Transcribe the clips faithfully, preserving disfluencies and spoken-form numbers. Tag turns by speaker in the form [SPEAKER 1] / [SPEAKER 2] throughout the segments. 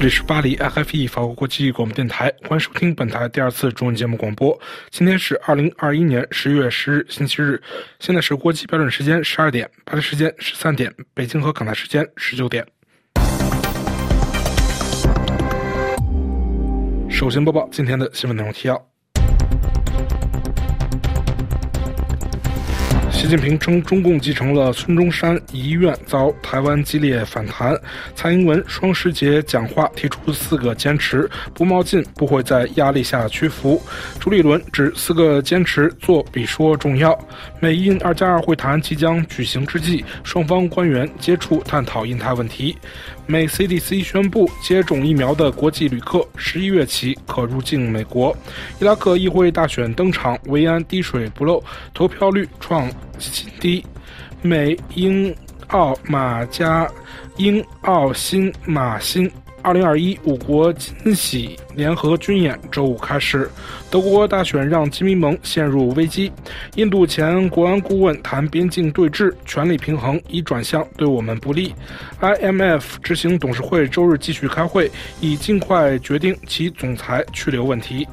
[SPEAKER 1] 这里是巴黎 F F E 法国国际广播电台，欢迎收听本台第二次中文节目广播。今天是二零二一年十月十日星期日，现在是国际标准时间十二点，巴黎时间十三点，北京和港台时间十九点。首先播报今天的新闻内容提要。习近平称中共继承了孙中山遗愿，遭台湾激烈反弹。蔡英文双十节讲话提出四个坚持，不冒进，不会在压力下屈服。朱立伦指四个坚持做比说重要。美印二加二会谈即将举行之际，双方官员接触探讨印太问题。美 C D C 宣布，接种疫苗的国际旅客十一月起可入境美国。伊拉克议会大选登场，维安滴水不漏，投票率创新低。美英澳马加英澳新马新二零二一五国金喜联合军演周五开始。德国大选让基民盟陷入危机。印度前国安顾问谈边境对峙，权力平衡已转向对我们不利。I M F 执行董事会周日继续开会，以尽快决定其总裁去留问题。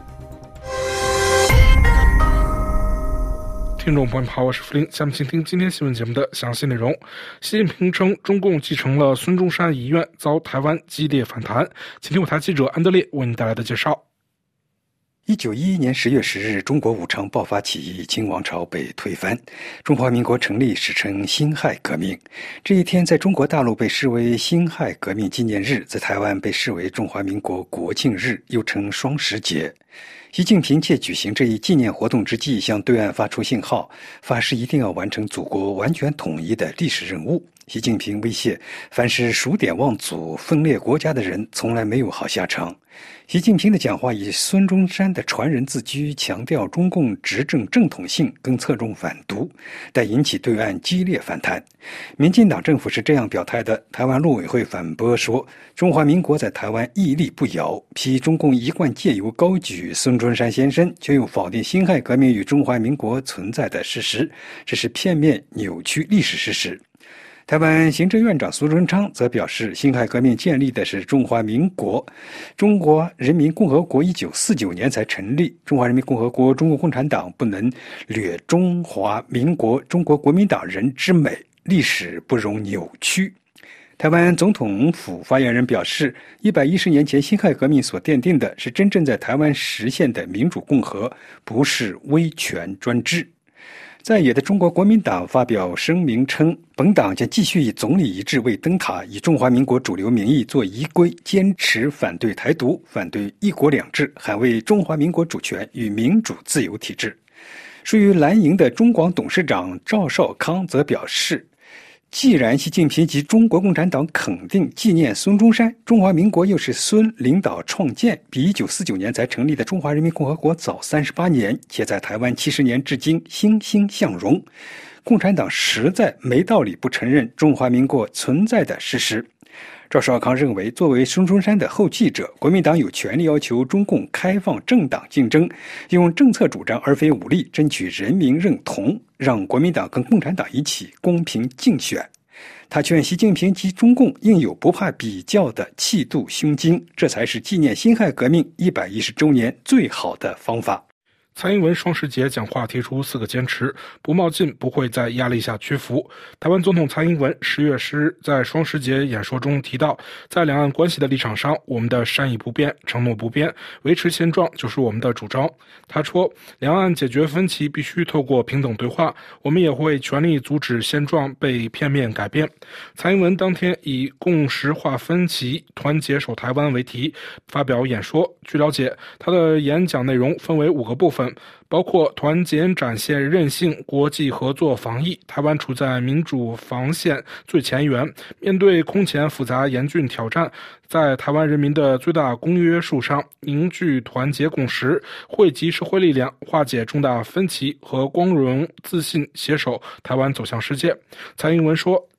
[SPEAKER 1] 听众朋友好，我是福林，下面请听今天新闻节目的详细内容。习近平称中共继承了孙中山遗愿，遭台湾激烈反弹。请听我台记者安德烈为您带来的介绍。
[SPEAKER 2] 一九一一年十月十日，中国武昌爆发起义，清王朝被推翻，中华民国成立，史称辛亥革命。这一天在中国大陆被视为辛亥革命纪念日，在台湾被视为中华民国国庆日，又称双十节。习近平借举行这一纪念活动之际，向对岸发出信号，发誓一定要完成祖国完全统一的历史任务。习近平威胁，凡是数典忘祖、分裂国家的人，从来没有好下场。习近平的讲话以孙中山的传人自居，强调中共执政正统性，更侧重反独，但引起对岸激烈反弹。民进党政府是这样表态的，台湾陆委会反驳说，中华民国在台湾屹立不摇，批中共一贯借由高举孙中山先生，却又否定辛亥革命与中华民国存在的事实，这是片面扭曲历史事实。台湾行政院长苏贞昌则表示，辛亥革命建立的是中华民国，中国人民共和国一九四九年才成立，中华人民共和国中国共产党不能掠中华民国中国国民党人之美，历史不容扭曲。台湾总统府发言人表示，一百一十年前辛亥革命所奠定的是真正在台湾实现的民主共和，不是威权专制。在野的中国国民党发表声明称，本党将继续以总理一致为灯塔，以中华民国主流民意做仪规，坚持反对台独，反对一国两制，捍卫中华民国主权与民主自由体制。属于蓝营的中广董事长赵少康则表示，既然习近平及中国共产党肯定纪念孙中山，中华民国又是孙领导创建，比一九四九年才成立的中华人民共和国早三十八年，且在台湾七十年至今欣欣向荣，共产党实在没道理不承认中华民国存在的事实。赵少康认为，作为孙中山的后继者，国民党有权利要求中共开放政党竞争，用政策主张而非武力争取人民认同，让国民党跟共产党一起公平竞选。他劝习近平及中共应有不怕比较的气度胸襟，这才是纪念辛亥革命一百一十周年最好的方法。
[SPEAKER 1] 蔡英文双十节讲话提出四个坚持，不冒进，不会在压力下屈服。台湾总统蔡英文十月十日在双十节演说中提到，在两岸关系的立场上，我们的善意不变，承诺不变，维持现状就是我们的主张。他说，两岸解决分歧必须透过平等对话，我们也会全力阻止现状被片面改变。蔡英文当天以共识化分歧，团结守台湾为题发表演说。据了解，他的演讲内容分为五个部分，包括团结展现韧性、国际合作防疫。台湾处在民主防线最前沿，面对空前复杂严峻挑战，在台湾人民的最大公约数上凝聚团结共识，汇集社会力量，化解重大分歧和光荣自信，携手台湾走向世界。蔡英文说，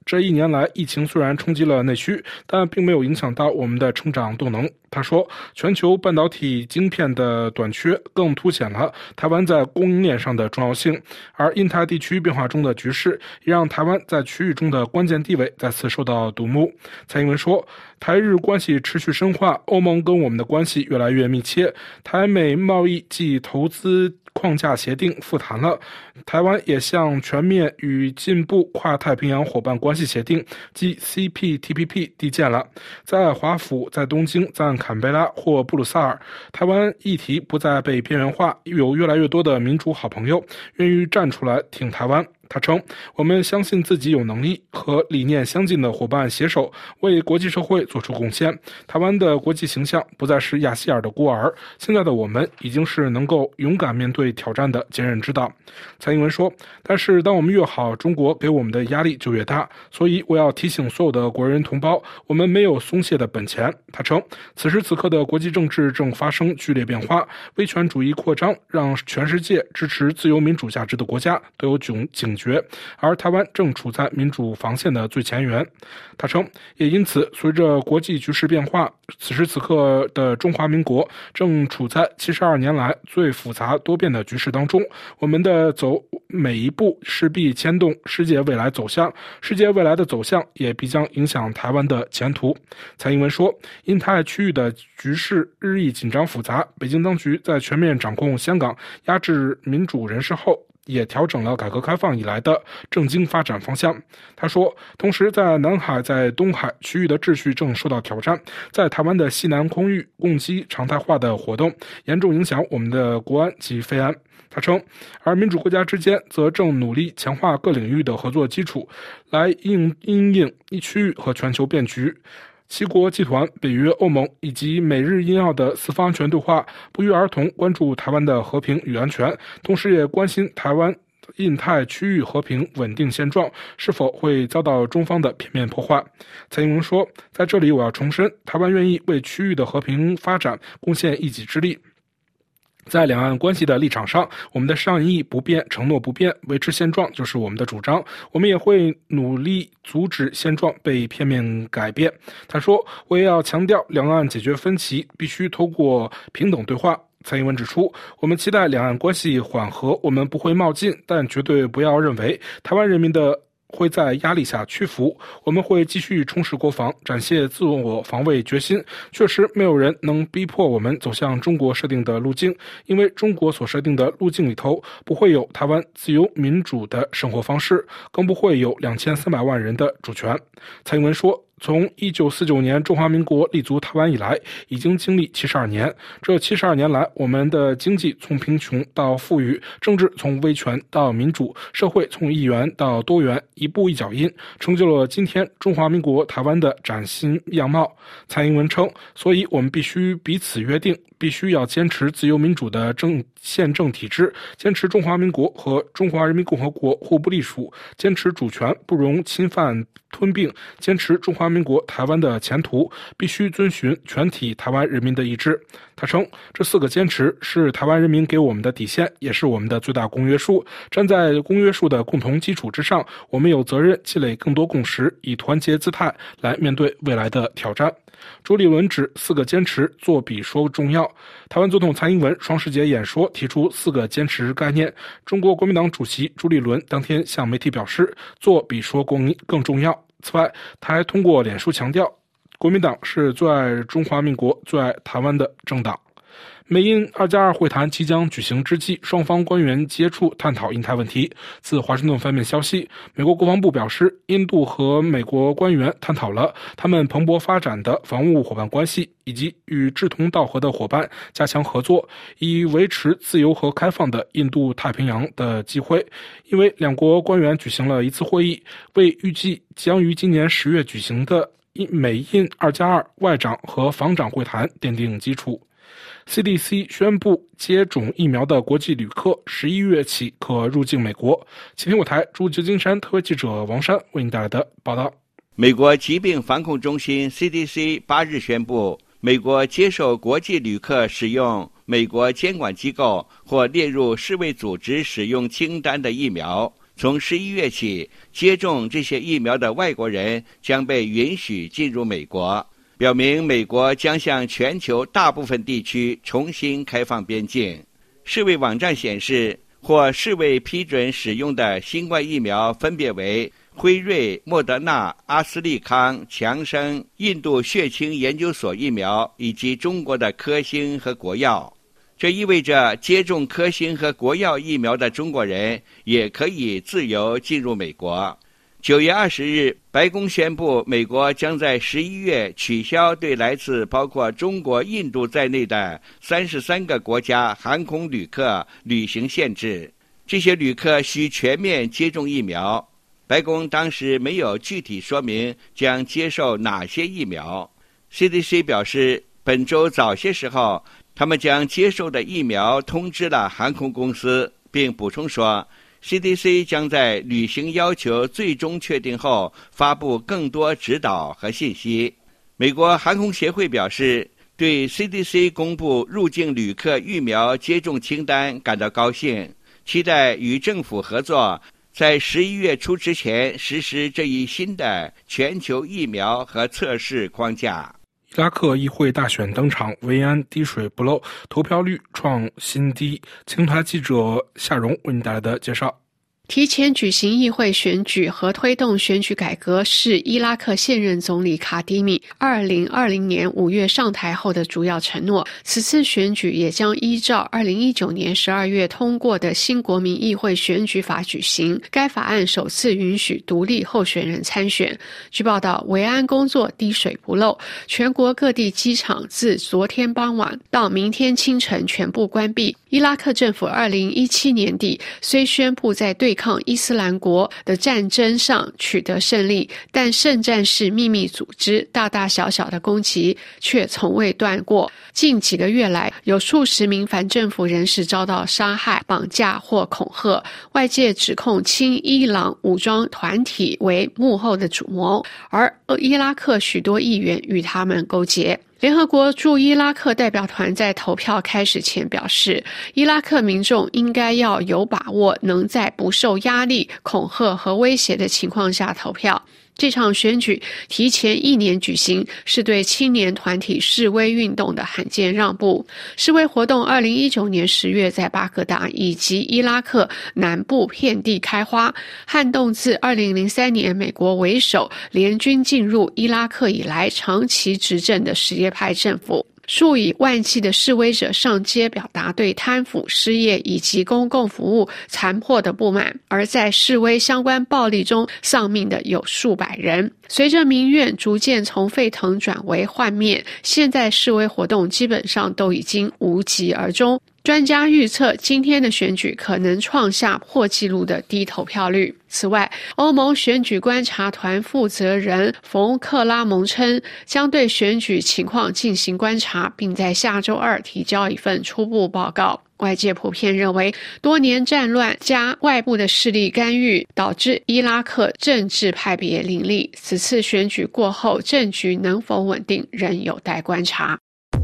[SPEAKER 1] 这一年来，疫情虽然冲击了内需，但并没有影响到我们的成长动能。他说，全球半导体晶片的短缺更凸显了台湾在供应链上的重要性，而印太地区变化中的局势也让台湾在区域中的关键地位再次受到瞩目。蔡英文说，台日关系持续深化，欧盟跟我们的关系越来越密切，台美贸易及投资框架协定复谈了，台湾也向全面与进步跨太平洋伙伴关系协定即 C P T P P 递件了。在华府、在东京、在坎贝拉或布鲁塞尔，台湾议题不再被边缘化，有越来越多的民主好朋友愿意站出来挺台湾。他称，我们相信自己有能力和理念相近的伙伴携手为国际社会做出贡献。台湾的国际形象不再是亚细尔的孤儿，现在的我们已经是能够勇敢面对挑战的坚韧之道。蔡英文说，但是当我们越好，中国给我们的压力就越大，所以我要提醒所有的国人同胞，我们没有松懈的本钱。他称，此时此刻的国际政治正发生剧烈变化，威权主义扩张让全世界支持自由民主价值的国家都有警警觉，而台湾正处在民主防线的最前缘。他称，也因此随着国际局势变化，此时此刻的中华民国正处在七十二年来最复杂多变的局势当中，我们的走每一步势必牵动世界未来走向，世界未来的走向也必将影响台湾的前途。蔡英文说，印太区域的局势日益紧张复杂，北京当局在全面掌控香港、压制民主人士后，也调整了改革开放以来的政经发展方向。他说，同时在南海、在东海区域的秩序正受到挑战，在台湾的西南空域攻击常态化的活动，严重影响我们的国安及非安。他称，而民主国家之间则正努力强化各领域的合作基础，来应因应区域和全球变局。七国集团、北约、欧盟以及美日印澳的四方安全对话不约而同关注台湾的和平与安全，同时也关心台湾印太区域和平稳定现状是否会遭到中方的片面破坏。蔡英文说，在这里我要重申，台湾愿意为区域的和平发展贡献一己之力。在两岸关系的立场上，我们的善意不变，承诺不变，维持现状就是我们的主张。我们也会努力阻止现状被片面改变。他说，我也要强调，两岸解决分歧必须透过平等对话。蔡英文指出，我们期待两岸关系缓和，我们不会冒进，但绝对不要认为台湾人民的会在压力下屈服，我们会继续充实国防，展现自我防卫决心。确实没有人能逼迫我们走向中国设定的路径，因为中国所设定的路径里头不会有台湾自由民主的生活方式，更不会有两千三百万人的主权。蔡英文说，从一九四九年中华民国立足台湾以来，已经经历七十二年。这七十二年来，我们的经济从贫穷到富裕，政治从威权到民主，社会从一元到多元，一步一脚印，成就了今天中华民国台湾的崭新样貌。蔡英文称，所以我们必须彼此约定，必须要坚持自由民主的政宪政体制，坚持中华民国和中华人民共和国互不隶属，坚持主权不容侵犯吞并，坚持中华民国台湾的前途必须遵循全体台湾人民的意志。他称，这四个坚持是台湾人民给我们的底线，也是我们的最大公约数。站在公约数的共同基础之上，我们有责任积累更多共识，以团结姿态来面对未来的挑战。朱立伦指四个坚持做比说重要。台湾总统蔡英文双十节演说提出四个坚持概念，中国国民党主席朱立伦当天向媒体表示，做比说更更重要。此外，他还通过脸书强调，国民党是最爱中华民国、最爱台湾的政党。美印二加二会谈即将举行之际，双方官员接触探讨印太问题。自华盛顿方面消息，美国国防部表示，印度和美国官员探讨了他们蓬勃发展的防务伙伴关系，以及与志同道合的伙伴加强合作，以维持自由和开放的印度太平洋的机会。因为两国官员举行了一次会议，为预计将于今年十月举行的美印二加二外长和防长会谈奠定基础。C D C 宣布，接种疫苗的国际旅客十一月起可入境美国。启听我台驻旧金山特约记者王山为您带来的报道。
[SPEAKER 3] 美国疾病防控中心 C D C 八日宣布，美国接受国际旅客使用美国监管机构或列入世卫组织使用清单的疫苗， 从十一月起，接种这些疫苗的外国人将被允许进入美国，表明美国将向全球大部分地区重新开放边境。世卫网站显示，或世卫批准使用的新冠疫苗分别为辉瑞、莫德纳、阿斯利康、强生、印度血清研究所疫苗以及中国的科兴和国药。这意味着接种科兴和国药疫苗的中国人也可以自由进入美国。九月二十日，白宫宣布，美国将在十一月取消对来自包括中国、印度在内的三十三个国家航空旅客旅行限制。这些旅客需全面接种疫苗。白宫当时没有具体说明将接受哪些疫苗。C D C 表示，本周早些时候，他们将接受的疫苗通知了航空公司，并补充说 C D C 将在旅行要求最终确定后发布更多指导和信息。美国航空协会表示，对 C D C 公布入境旅客疫苗接种清单感到高兴，期待与政府合作，在十一月初之前实施这一新的全球疫苗和测试框架。
[SPEAKER 1] 伊拉克议会大选登场，维安滴水不漏，投票率创新低。青台记者夏荣为你带来的介绍。
[SPEAKER 4] 提前举行议会选举和推动选举改革是伊拉克现任总理卡迪米二零二零年五月上台后的主要承诺。此次选举也将依照二零一九年十二月通过的新国民议会选举法举行。该法案首次允许独立候选人参选。据报道，维安工作滴水不漏，全国各地机场自昨天傍晚到明天清晨全部关闭。伊拉克政府二零一七年底虽宣布在对抗伊斯兰国的战争上取得胜利，但圣战士秘密组织大大小小的攻击却从未断过。近几个月来，有数十名反政府人士遭到杀害、绑架或恐吓，外界指控亲伊朗武装团体为幕后的主谋，而伊拉克许多议员与他们勾结。联合国驻伊拉克代表团在投票开始前表示，伊拉克民众应该要有把握能在不受压力、恐吓和威胁的情况下投票。这场选举提前一年举行，是对青年团体示威运动的罕见让步。示威活动二零一九年十月在巴格达以及伊拉克南部遍地开花，撼动自二零零三年美国为首联军进入伊拉克以来长期执政的什叶派政府。数以万计的示威者上街表达对贪腐、失业以及公共服务残破的不满，而在示威相关暴力中丧命的有数百人。随着民怨逐渐从沸腾转为幻灭，现在示威活动基本上都已经无疾而终。专家预测，今天的选举可能创下破纪录的低投票率。此外，欧盟选举观察团负责人冯克拉蒙称，将对选举情况进行观察，并在下周二提交一份初步报告。外界普遍认为，多年战乱加外部的势力干预，导致伊拉克政治派别林立。此次选举过后，政局能否稳定，仍有待观察。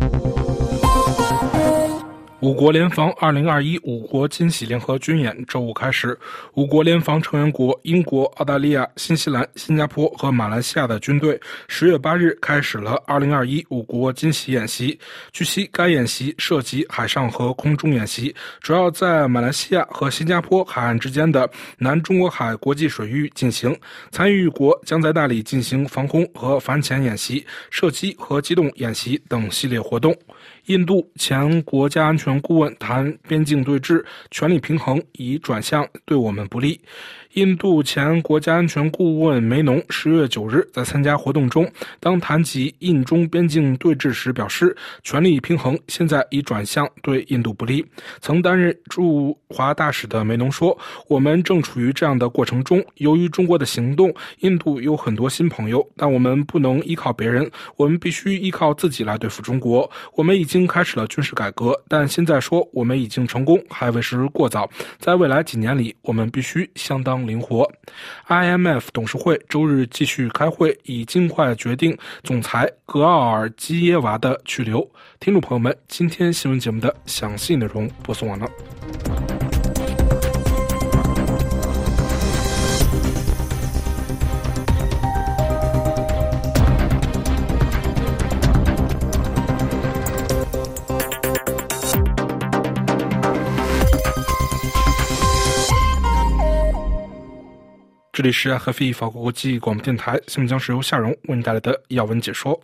[SPEAKER 1] 五国联防二零二一五国金喜联合军演周五开始，五国联防成员国英国、澳大利亚、新西兰、新加坡和马来西亚的军队十月八日开始了二零二一五国金喜演习。据悉，该演习涉及海上和空中演习，主要在马来西亚和新加坡海岸之间的南中国海国际水域进行。参与国将在那里进行防空和反潜演习、射击和机动演习等系列活动。印度前国家安全顾问谈边境对峙，权力平衡已转向对我们不利。印度前国家安全顾问梅农十月九日在参加活动中，当谈及印中边境对峙时表示，权力平衡现在已转向对印度不利。曾担任驻华大使的梅农说，我们正处于这样的过程中，由于中国的行动，印度有很多新朋友，但我们不能依靠别人，我们必须依靠自己来对付中国。我们已经开始了军事改革，但现在说我们已经成功还为时过早，在未来几年里，我们必须相当灵活。 I M F 董事会周日继续开会，以尽快决定总裁格奥尔基耶娃的去留。听众朋友们，今天新闻节目的详细内容播送完了。 这里是 F I 法国国际广播电台，新闻将是由夏荣为您带来的要闻解说。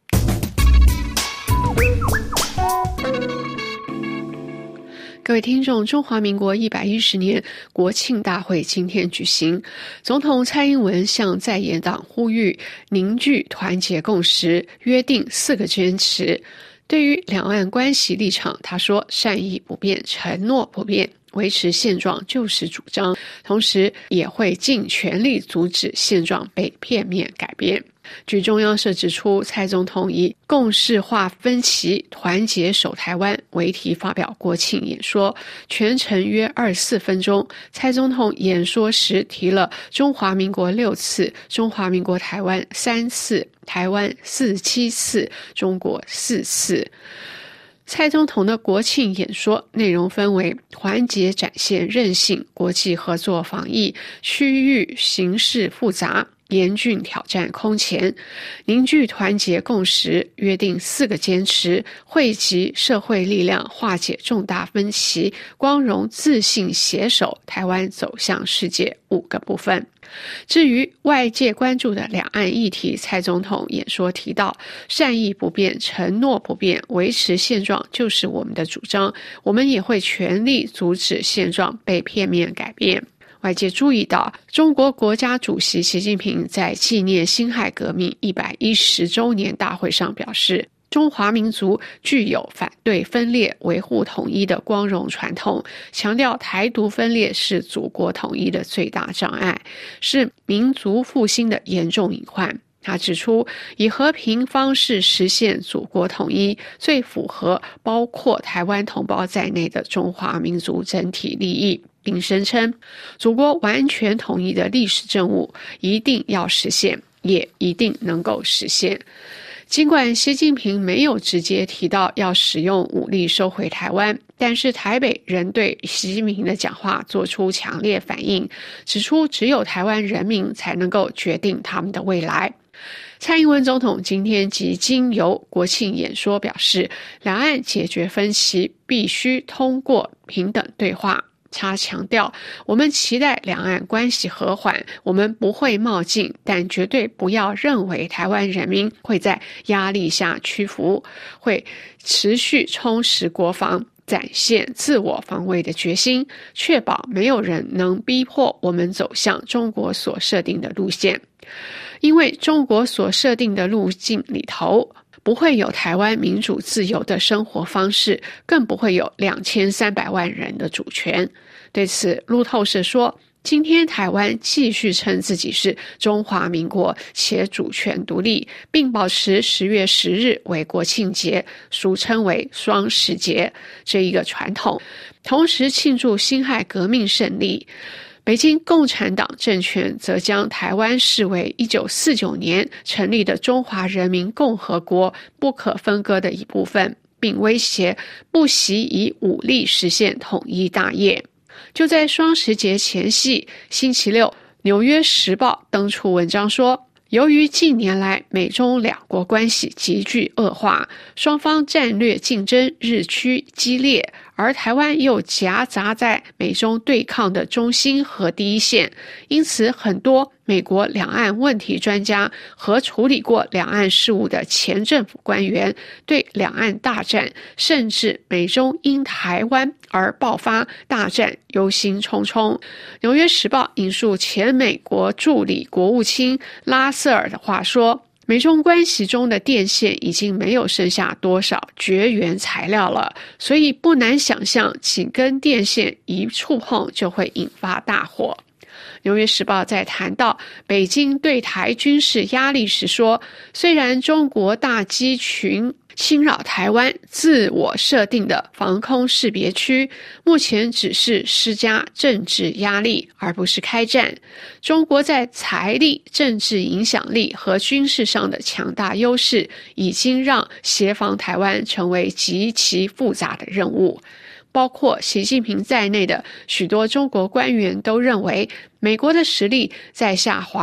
[SPEAKER 4] 各位听众，中华民国一百一十年国庆大会今天举行，总统蔡英文向在野党呼吁凝聚团结共识，约定四个坚持。对于两岸关系立场，他说善意不变，承诺不变，维持现状就是主张，同时也会尽全力阻止现状被片面改变。据中央社指出，蔡总统以共识化分歧，团结守台湾为题发表国庆演说，全程约二十四分钟。蔡总统演说时提了中华民国六次，中华民国台湾三次，台湾四十七次，中国四次。蔡总统的国庆演说内容分为团结展现韧性、国际合作防疫、区域形势复杂、严峻挑战空前、凝聚团结共识，约定四个坚持，汇集社会力量，化解重大分歧，光荣自信携手台湾走向世界五个部分。至于外界关注的两岸议题，蔡总统演说提到，善意不变，承诺不变，维持现状就是我们的主张，我们也会全力阻止现状被片面改变。外界注意到，中国国家主席习近平在纪念辛亥革命一百一十周年大会上表示，中华民族具有反对分裂、维护统一的光荣传统，强调台独分裂是祖国统一的最大障碍，是民族复兴的严重隐患。他指出，以和平方式实现祖国统一，最符合包括台湾同胞在内的中华民族整体利益，并声称，祖国完全统一的历史政务一定要实现，也一定能够实现。尽管习近平没有直接提到要使用武力收回台湾，但是台北仍对习近平的讲话做出强烈反应，指出只有台湾人民才能够决定他们的未来。蔡英文总统今天即经由国庆演说表示，两岸解决分歧必须通过平等对话。他强调，我们期待两岸关系和缓，我们不会冒进，但绝对不要认为台湾人民会在压力下屈服，会持续充实国防，展现自我防卫的决心，确保没有人能逼迫我们走向中国所设定的路线。因为中国所设定的路径里头，不会有台湾民主自由的生活方式，更不会有两千三百万人的主权。对此，路透社说，今天台湾继续称自己是中华民国，且主权独立，并保持十月十日为国庆节，俗称为双十节这一个传统，同时庆祝辛亥革命胜利。北京共产党政权则将台湾视为一九四九年成立的中华人民共和国不可分割的一部分，并威胁不惜以武力实现统一大业。就在双十节前夕，星期六，《纽约时报》登出文章说，由于近年来美中两国关系急剧恶化，双方战略竞争日趋激烈，而台湾又夹杂在美中对抗的中心和第一线，因此很多美国两岸问题专家和处理过两岸事务的前政府官员对两岸大战，甚至美中因台湾而爆发大战忧心忡忡。纽约时报引述前美国助理国务卿拉瑟尔的话说，美中关系中的电线已经没有剩下多少绝缘材料了，所以不难想象几根电线一触碰就会引发大火。纽约时报在谈到北京对台军事压力时说，虽然中国大机群侵扰台湾自我设定的防空识别区，目前只是施加政治压力，而不是开战。中国在财力、政治影响力和军事上的强大优势，已经让协防台湾成为极其复杂的任务。包括习近平在内的许多中国官员都认为，美国的实力在下滑，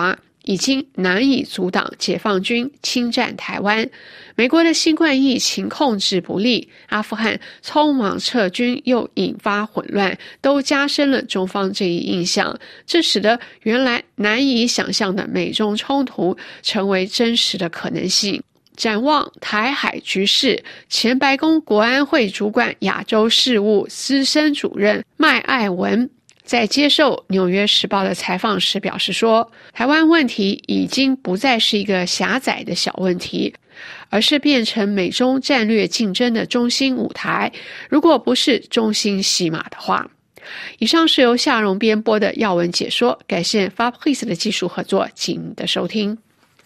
[SPEAKER 4] 已经难以阻挡解放军侵占台湾。美国的新冠疫情控制不力，阿富汗匆忙撤军又引发混乱，都加深了中方这一印象，这使得原来难以想象的美中冲突成为真实的可能性。展望台海局势，前白宫国安会主管亚洲事务资深主任麦爱文在接受《纽约时报》的采访时表示说，台湾问题已经不再是一个狭窄的小问题，而是变成美中战略竞争的中心舞台，如果不是中心戏码的话。以上是由夏荣编播的要闻解说，感谢 Fabrice 的技术合作及您的收听。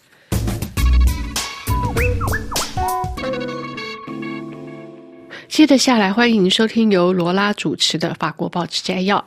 [SPEAKER 4] 接着下来，欢迎收听由罗拉主持的法国报纸摘要。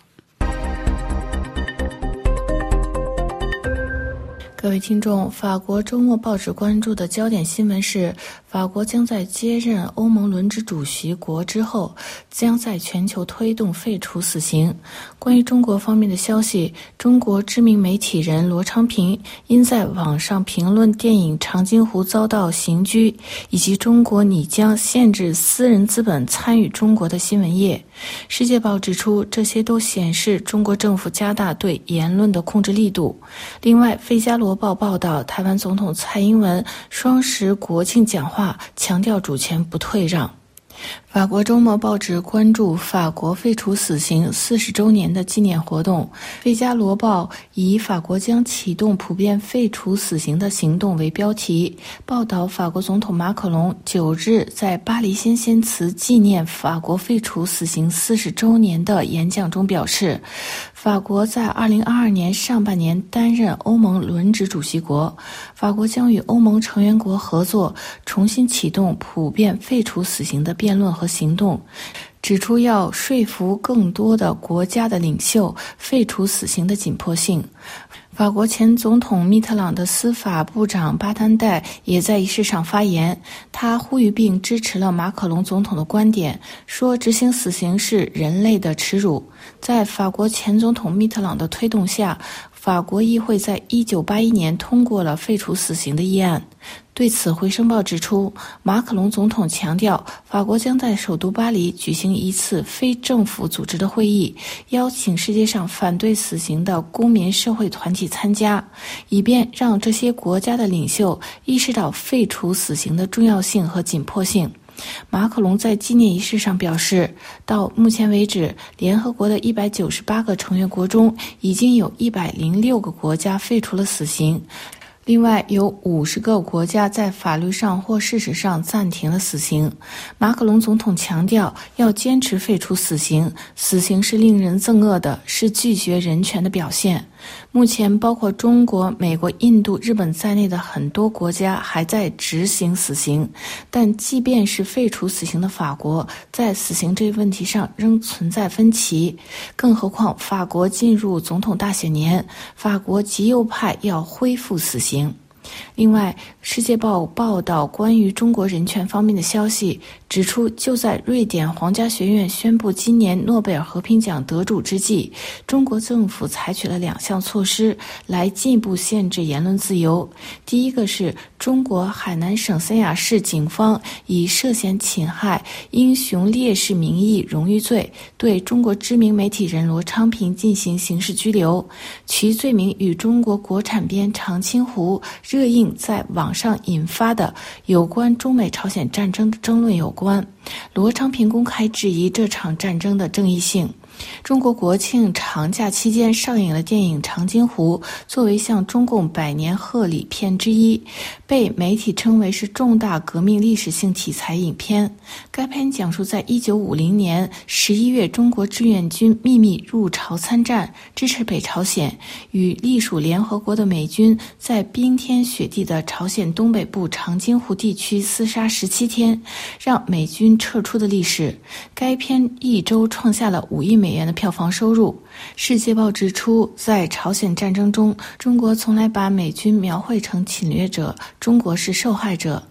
[SPEAKER 5] 各位听众，法国周末报纸关注的焦点新闻是，法国将在接任欧盟轮值主席国之后，将在全球推动废除死刑。关于中国方面的消息，中国知名媒体人罗昌平因在网上评论电影《长津湖》遭到刑拘，以及中国拟将限制私人资本参与中国的新闻业。世界报指出，这些都显示中国政府加大对言论的控制力度。另外，费加罗报报道，台湾总统蔡英文双十国庆讲话强调主权不退让。法国周末报纸关注法国废除死刑四十周年的纪念活动。费加罗报以法国将启动普遍废除死刑的行动为标题，报道法国总统马克龙九日在巴黎先贤祠纪念法国废除死刑四十周年的演讲中表示，法国在二零二二年上半年担任欧盟轮值主席国，法国将与欧盟成员国合作，重新启动普遍废除死刑的辩论和行动，指出要说服更多的国家的领袖废除死刑的紧迫性。法国前总统密特朗的司法部长巴丹代也在仪式上发言，他呼吁并支持了马克龙总统的观点，说执行死刑是人类的耻辱。在法国前总统密特朗的推动下，法国议会在一九八一年通过了废除死刑的议案。对此，回声报指出，马克龙总统强调，法国将在首都巴黎举行一次非政府组织的会议，邀请世界上反对死刑的公民社会团体参加，以便让这些国家的领袖意识到废除死刑的重要性和紧迫性。马克龙在纪念仪式上表示，到目前为止，联合国的一百九十八个成员国中，已经有一百零六个国家废除了死刑。另外有五十个国家在法律上或事实上暂停了死刑。马克龙总统强调要坚持废除死刑，死刑是令人憎恶的，是拒绝人权的表现。目前包括中国、美国、印度、日本在内的很多国家还在执行死刑，但即便是废除死刑的法国，在死刑这一问题上仍存在分歧。更何况法国进入总统大选年，法国极右派要恢复死刑。另外，世界报报道关于中国人权方面的消息，指出就在瑞典皇家学院宣布今年诺贝尔和平奖得主之际，中国政府采取了两项措施来进一步限制言论自由。第一个是中国海南省三亚市警方以涉嫌侵害英雄烈士名誉荣誉罪对中国知名媒体人罗昌平进行刑事拘留，其罪名与中国国产片《长津湖》热映在网上引发的有关中美朝鲜战争的争论有关。罗昌平公开质疑这场战争的正义性。中国国庆长假期间上映了电影《长津湖》，作为向中共百年贺礼片之一，被媒体称为是重大革命历史性题材影片。该片讲述在一九五零年十一月，中国志愿军秘密入朝参战，支持北朝鲜，与隶属联合国的美军在冰天雪地的朝鲜东北部长津湖地区厮杀十七天，让美军撤出的历史。该片一周创下了五亿美元的票房收入。世界报指出，在朝鲜战争中，中国从来把美军描绘成侵略者，中国是受害者。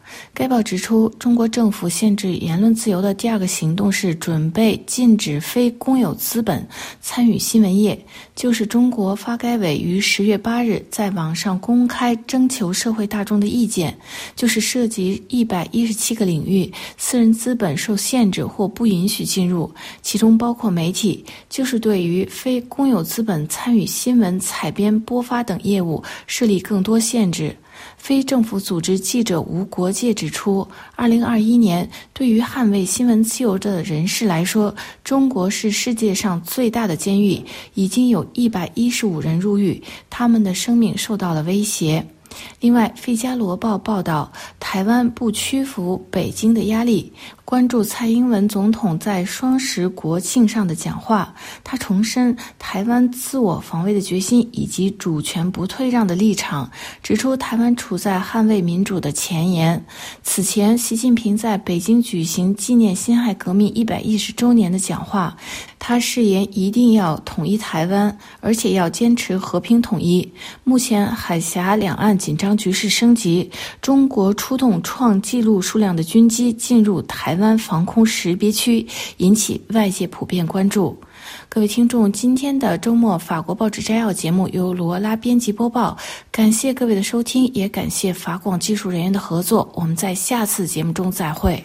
[SPEAKER 5] 该报指出，中国政府限制言论自由的第二个行动是准备禁止非公有资本参与新闻业，就是中国发改委于十月八日在网上公开征求社会大众的意见，就是涉及一百一十七个领域，私人资本受限制或不允许进入，其中包括媒体，就是对于非公有资本参与新闻采编播发等业务设立更多限制。非政府组织记者无国界指出，二零二一年对于捍卫新闻自由的人士来说，中国是世界上最大的监狱，已经有一百一十五人入狱，他们的生命受到了威胁。另外，《费加罗报》报道，台湾不屈服北京的压力，关注蔡英文总统在双十国庆上的讲话，他重申台湾自我防卫的决心以及主权不退让的立场，指出台湾处在捍卫民主的前沿。此前，习近平在北京举行纪念辛亥革命一百一十周年的讲话，他誓言一定要统一台湾，而且要坚持和平统一。目前海峡两岸紧张局势升级，中国出动创纪录数量的军机进入台湾防空识别区，引起外界普遍关注。各位听众，今天的周末法国报纸摘要节目由罗拉编辑播报，感谢各位的收听，也感谢法广技术人员的合作，我们在下次节目中再会。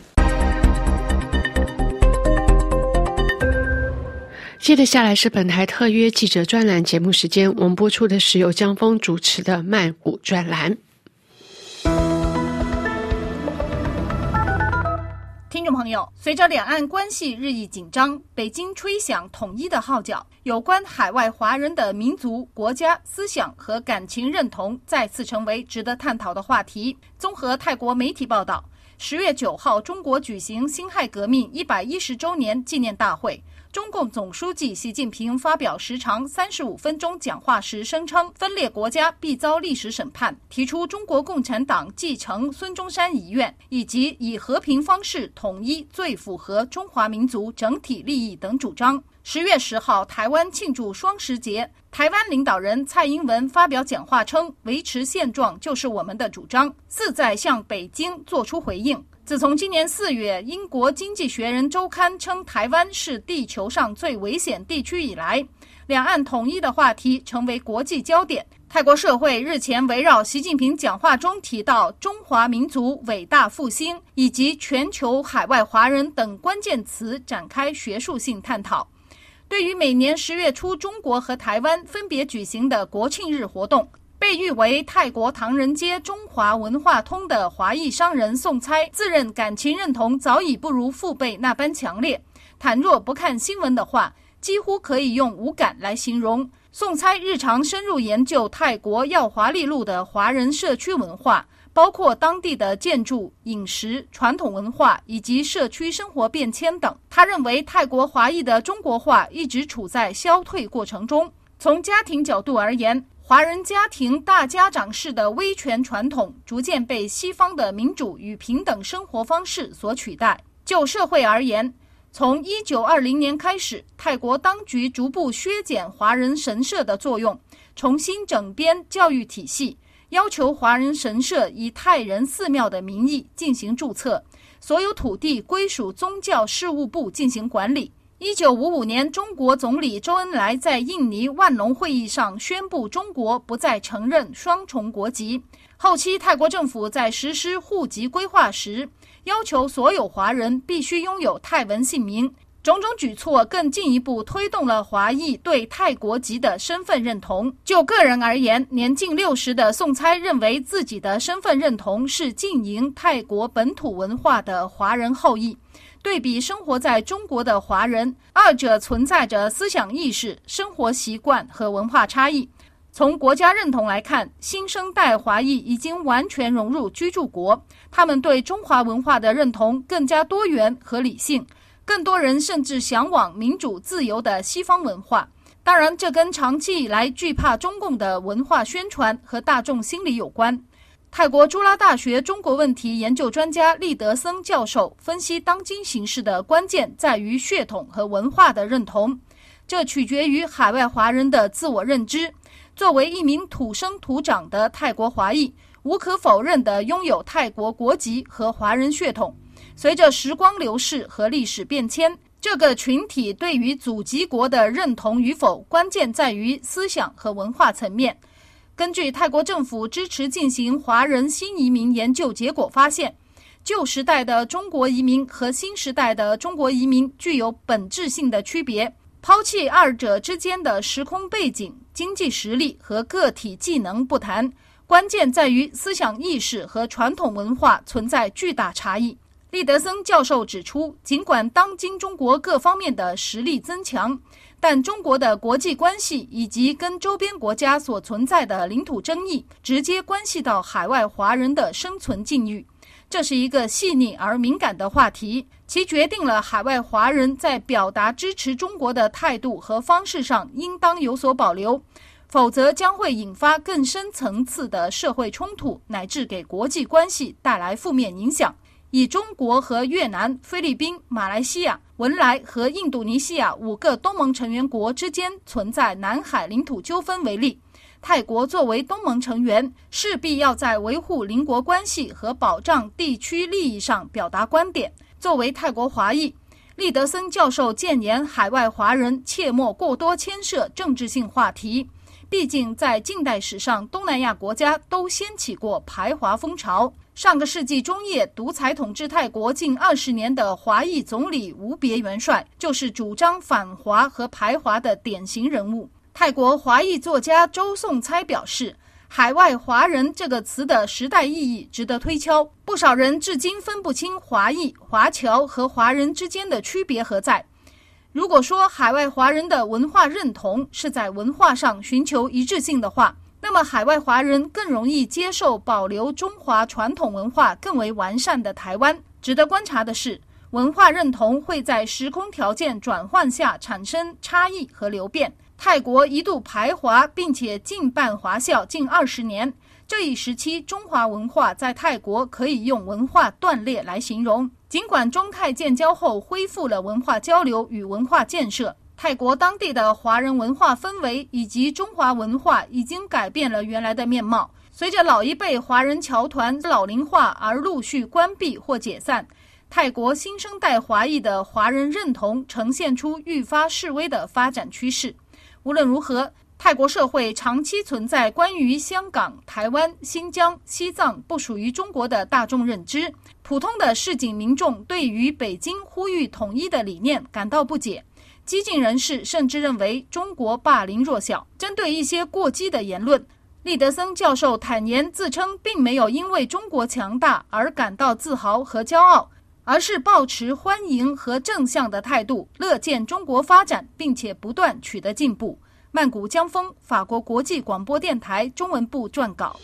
[SPEAKER 4] 接着下来是本台特约记者专栏节目时间，我们播出的是由江峰主持的曼谷专栏。
[SPEAKER 6] 听众朋友，随着两岸关系日益紧张，北京吹响统一的号角，有关海外华人的民族、国家、思想和感情认同再次成为值得探讨的话题。综合泰国媒体报道，十月九号，中国举行辛亥革命一百一十周年纪念大会。中共总书记习近平发表时长三十五分钟讲话时声称，分裂国家必遭历史审判，提出中国共产党继承孙中山遗愿，以及以和平方式统一最符合中华民族整体利益等主张。十月十号，台湾庆祝双十节，台湾领导人蔡英文发表讲话称，维持现状就是我们的主张，似在向北京做出回应。自从今年四月，英国经济学人周刊称台湾是地球上最危险地区以来，两岸统一的话题成为国际焦点。泰国社会日前围绕习近平讲话中提到中华民族伟大复兴以及全球海外华人等关键词展开学术性探讨。对于每年十月初中国和台湾分别举行的国庆日活动，被誉为泰国唐人街中华文化通的华裔商人宋猜自认感情认同早已不如父辈那般强烈，倘若不看新闻的话，几乎可以用无感来形容。宋猜日常深入研究泰国耀华丽路的华人社区文化，包括当地的建筑、饮食、传统文化以及社区生活变迁等。他认为泰国华裔的中国化一直处在消退过程中。从家庭角度而言，华人家庭大家长式的威权传统逐渐被西方的民主与平等生活方式所取代。就社会而言，从一九二零年开始，泰国当局逐步削减华人神社的作用，重新整编教育体系，要求华人神社以泰人寺庙的名义进行注册，所有土地归属宗教事务部进行管理。一九五五年，中国总理周恩来在印尼万隆会议上宣布中国不再承认双重国籍。后期泰国政府在实施户籍规划时，要求所有华人必须拥有泰文姓名。种种举措更进一步推动了华裔对泰国籍的身份认同。就个人而言，年近六十的宋猜认为自己的身份认同是经营泰国本土文化的华人后裔。对比生活在中国的华人，二者存在着思想意识、生活习惯和文化差异。从国家认同来看，新生代华裔已经完全融入居住国，他们对中华文化的认同更加多元和理性，更多人甚至向往民主自由的西方文化。当然，这跟长期以来惧怕中共的文化宣传和大众心理有关。泰国朱拉大学中国问题研究专家利德森教授分析，当今形势的关键在于血统和文化的认同，这取决于海外华人的自我认知。作为一名土生土长的泰国华裔， 无可否认地拥有泰国国籍和华人血统。随着时光流逝和历史变迁，这个群体对于祖籍国的认同与否，关键在于思想和文化层面。根据泰国政府支持进行华人新移民研究结果发现，旧时代的中国移民和新时代的中国移民具有本质性的区别。抛弃二者之间的时空背景、经济实力和个体技能不谈，关键在于思想意识和传统文化存在巨大差异。利德森教授指出，尽管当今中国各方面的实力增强，但中国的国际关系以及跟周边国家所存在的领土争议，直接关系到海外华人的生存境遇。这是一个细腻而敏感的话题，其决定了海外华人在表达支持中国的态度和方式上应当有所保留，否则将会引发更深层次的社会冲突，乃至给国际关系带来负面影响。以中国和越南、菲律宾、马来西亚、文莱和印度尼西亚五个东盟成员国之间存在南海领土纠纷为例，泰国作为东盟成员，势必要在维护邻国关系和保障地区利益上表达观点。作为泰国华裔，利德森教授建言海外华人切莫过多牵涉政治性话题，毕竟在近代史上，东南亚国家都掀起过排华风潮。上个世纪中叶，独裁统治泰国近二十年的华裔总理吴别元帅，就是主张反华和排华的典型人物。泰国华裔作家周颂猜表示，海外华人这个词的时代意义值得推敲，不少人至今分不清华裔、华侨和华人之间的区别何在。如果说海外华人的文化认同是在文化上寻求一致性的话，那么海外华人更容易接受保留中华传统文化更为完善的台湾。值得观察的是，文化认同会在时空条件转换下产生差异和流变。泰国一度排华并且禁办华校近二十年，这一时期中华文化在泰国可以用文化断裂来形容。尽管中泰建交后恢复了文化交流与文化建设，泰国当地的华人文化氛围以及中华文化已经改变了原来的面貌。随着老一辈华人侨团老龄化而陆续关闭或解散，泰国新生代华裔的华人认同呈现出愈发式微的发展趋势。无论如何，泰国社会长期存在关于香港、台湾、新疆、西藏不属于中国的大众认知，普通的市井民众对于北京呼吁统一的理念感到不解。激进人士甚至认为中国霸凌弱小。针对一些过激的言论，利德森教授坦言自称并没有因为中国强大而感到自豪和骄傲，而是抱持欢迎和正向的态度，乐见中国发展，并且不断取得进步。曼谷江峰，法国国际广播电台中文部撰稿。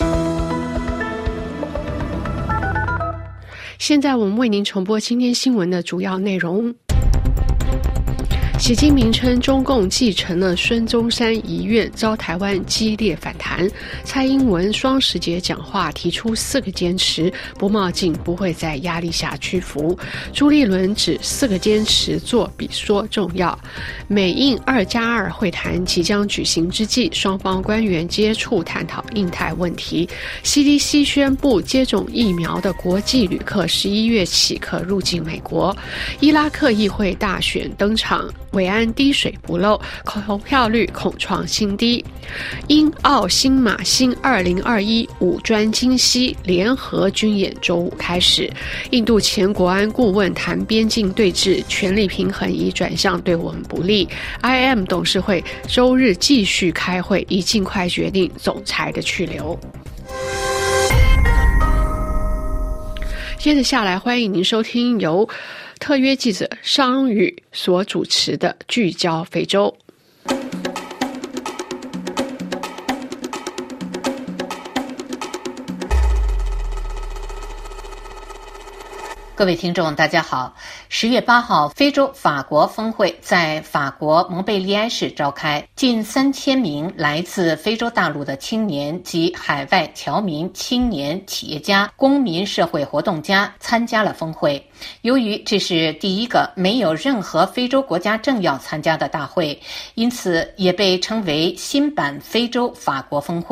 [SPEAKER 4] 现在我们为您重播今天新闻的主要内容。习近平称中共继承了孙中山遗愿，遭台湾激烈反弹。蔡英文双十节讲话提出四个坚持，不冒进，不会在压力下屈服。朱立伦指四个坚持做比说重要。美印二加二会谈即将举行之际，双方官员接触探讨印太问题。C D C 宣布接种疫苗的国际旅客十一月起可入境美国。伊拉克议会大选登场，伟安滴水不漏，投票率恐创新低。英澳新马新二零二一五专精西联合军演周五开始。印度前国安顾问谈边境对峙，权力平衡已转向对我们不利。I M 董事会周日继续开会，以尽快决定总裁的去留。接着下来，欢迎您收听由特约记者商宇所主持的《聚焦非洲》。
[SPEAKER 7] 各位听众大家好，十月八号，非洲法国峰会在法国蒙贝利埃市召开，近三千名来自非洲大陆的青年及海外侨民、青年、企业家、公民社会活动家参加了峰会。由于这是第一个没有任何非洲国家政要参加的大会，因此也被称为新版非洲法国峰会。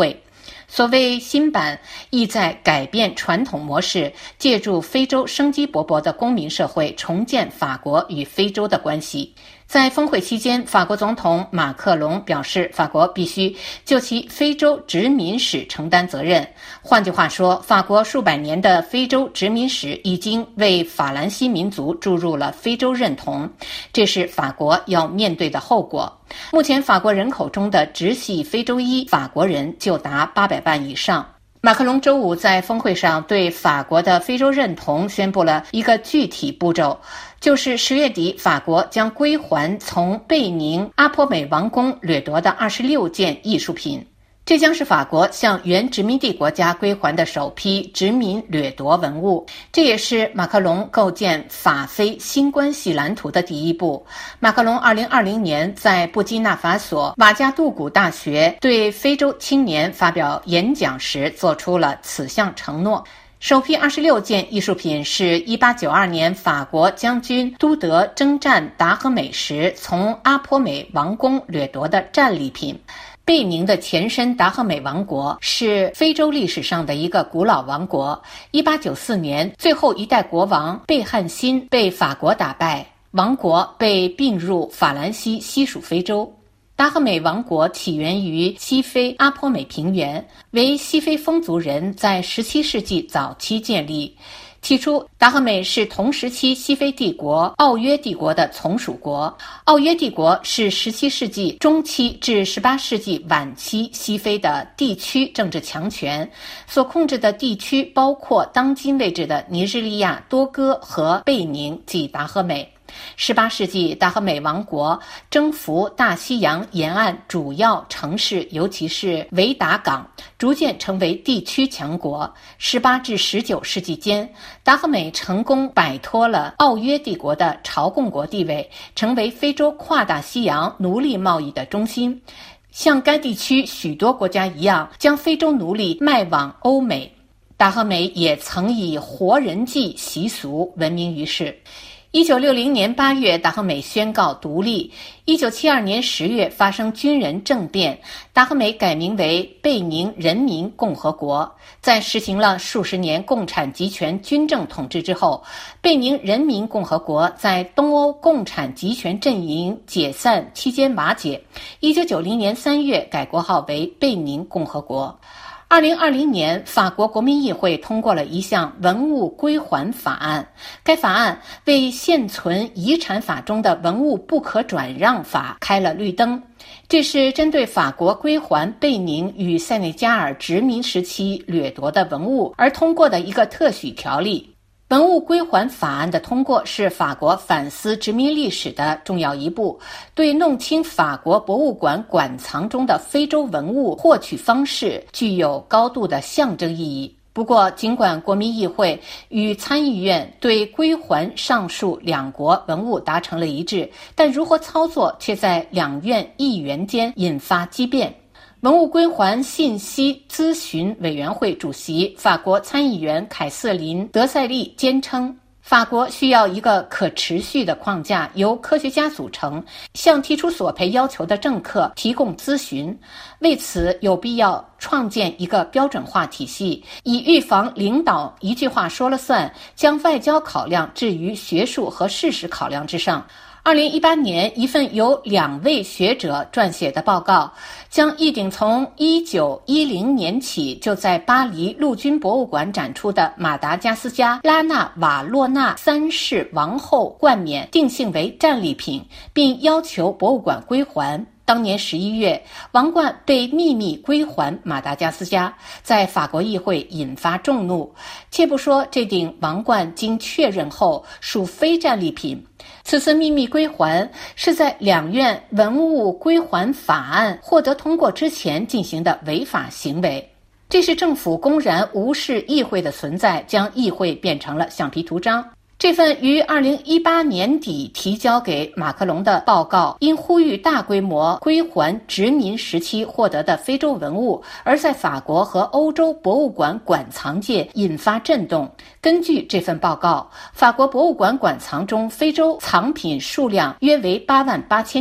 [SPEAKER 7] 所谓新版，意在改变传统模式，借助非洲生机勃勃的公民社会，重建法国与非洲的关系。在峰会期间，法国总统马克龙表示，法国必须就其非洲殖民史承担责任。换句话说，法国数百年的非洲殖民史已经为法兰西民族注入了非洲认同，这是法国要面对的后果。目前，法国人口中的直系非洲裔法国人就达八百万以上。马克龙周五在峰会上对法国的非洲认同宣布了一个具体步骤，就是十月底法国将归还从贝宁阿波美王宫掠夺的二十六件艺术品。这将是法国向原殖民地国家归还的首批殖民掠夺文物，这也是马克龙构建法非新关系蓝图的第一步。马克龙二零二零年在布基纳法索瓦加杜古大学对非洲青年发表演讲时做出了此项承诺。首批二十六件艺术品是一八九二年法国将军都德征战达和美时从阿波美王宫掠夺的战利品。贝宁的前身达和美王国是非洲历史上的一个古老王国。一八九四年，最后一代国王贝汉辛被法国打败，王国被并入法兰西西属非洲。达和美王国起源于西非阿波美平原，为西非风族人在十七世纪早期建立。起初，达和美是同时期西非帝国奥约帝国的从属国。奥约帝国是十七世纪中期至十八世纪晚期西非的地区政治强权，所控制的地区包括当今位置的尼日利亚多哥和贝宁及达和美。十八世纪，达和美王国征服大西洋沿岸主要城市，尤其是维达港，逐渐成为地区强国。十八至十九世纪间，达和美成功摆脱了奥约帝国的朝贡国地位，成为非洲跨大西洋奴隶贸易的中心。像该地区许多国家一样，将非洲奴隶卖往欧美。达和美也曾以活人祭习俗闻名于世。一九六零年八月，达和美宣告独立。一九七二年十月发生军人政变，达和美改名为贝宁人民共和国。在实行了数十年共产集权军政统治之后，贝宁人民共和国在东欧共产集权阵营解散期间瓦解。一九九零年三月改国号为贝宁共和国。二零二零年，法国国民议会通过了一项文物归还法案。该法案为现存遗产法中的文物不可转让法开了绿灯。这是针对法国归还贝宁与塞内加尔殖民时期掠夺的文物而通过的一个特许条例。文物归还法案的通过是法国反思殖民历史的重要一步，对弄清法国博物馆馆藏中的非洲文物获取方式具有高度的象征意义。不过，尽管国民议会与参议院对归还上述两国文物达成了一致，但如何操作却在两院议员间引发激辩。文物归还信息咨询委员会主席法国参议员凯瑟琳·德塞利坚称，法国需要一个可持续的框架，由科学家组成，向提出索赔要求的政客提供咨询。为此，有必要创建一个标准化体系，以预防领导一句话说了算，将外交考量置于学术和事实考量之上。二零一八年，一份由两位学者撰写的报告，将一顶从一九一零年起就在巴黎陆军博物馆展出的马达加斯加拉纳瓦洛纳三世王后冠冕定性为战利品，并要求博物馆归还。当年十一月，王冠被秘密归还马达加斯加，在法国议会引发众怒。且不说这顶王冠经确认后属非战利品，此次秘密归还是在两院文物归还法案获得通过之前进行的违法行为。这是政府公然无视议会的存在，将议会变成了橡皮图章。这份于二零一八年底提交给马克龙的报告，因呼吁大规模归还殖民时期获得的非洲文物，而在法国和欧洲博物馆馆藏界引发震动。根据这份报告，法国博物馆馆藏中非洲藏品数量约为八万八千件，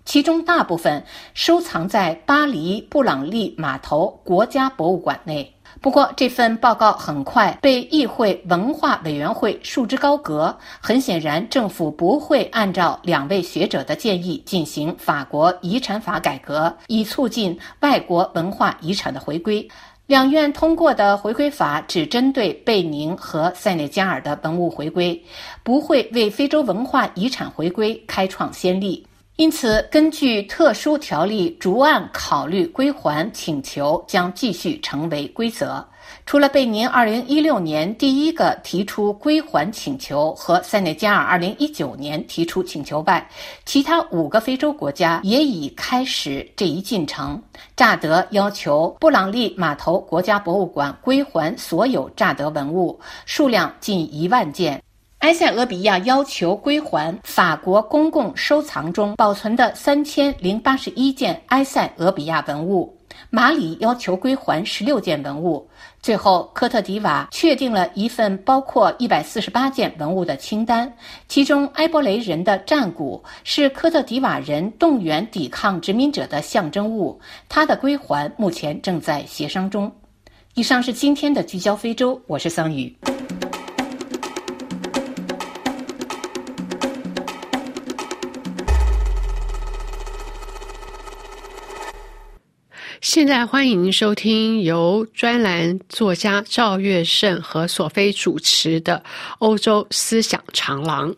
[SPEAKER 7] 其中大部分收藏在巴黎布朗利码头国家博物馆内。不过，这份报告很快被议会文化委员会束之高阁。很显然，政府不会按照两位学者的建议进行法国遗产法改革，以促进外国文化遗产的回归。两院通过的回归法只针对贝宁和塞内加尔的文物回归，不会为非洲文化遗产回归开创先例。因此，根据特殊条例逐案考虑归还请求将继续成为规则。除了贝宁二零一六年第一个提出归还请求和塞内加尔二零一九年提出请求外，其他五个非洲国家也已开始这一进程。乍得要求布朗利码头国家博物馆归还所有乍得文物，数量近一万件。埃塞俄比亚要求归还法国公共收藏中保存的三千零八十一件埃塞俄比亚文物，马里要求归还十六件文物。最后，科特迪瓦确定了一份包括一百四十八件文物的清单，其中埃博雷人的战鼓是科特迪瓦人动员抵抗殖民者的象征物，它的归还目前正在协商中。以上是今天的聚焦非洲，我是桑宇。
[SPEAKER 4] 现在欢迎收听由专栏作家赵月胜和索菲主持的欧洲思想长廊。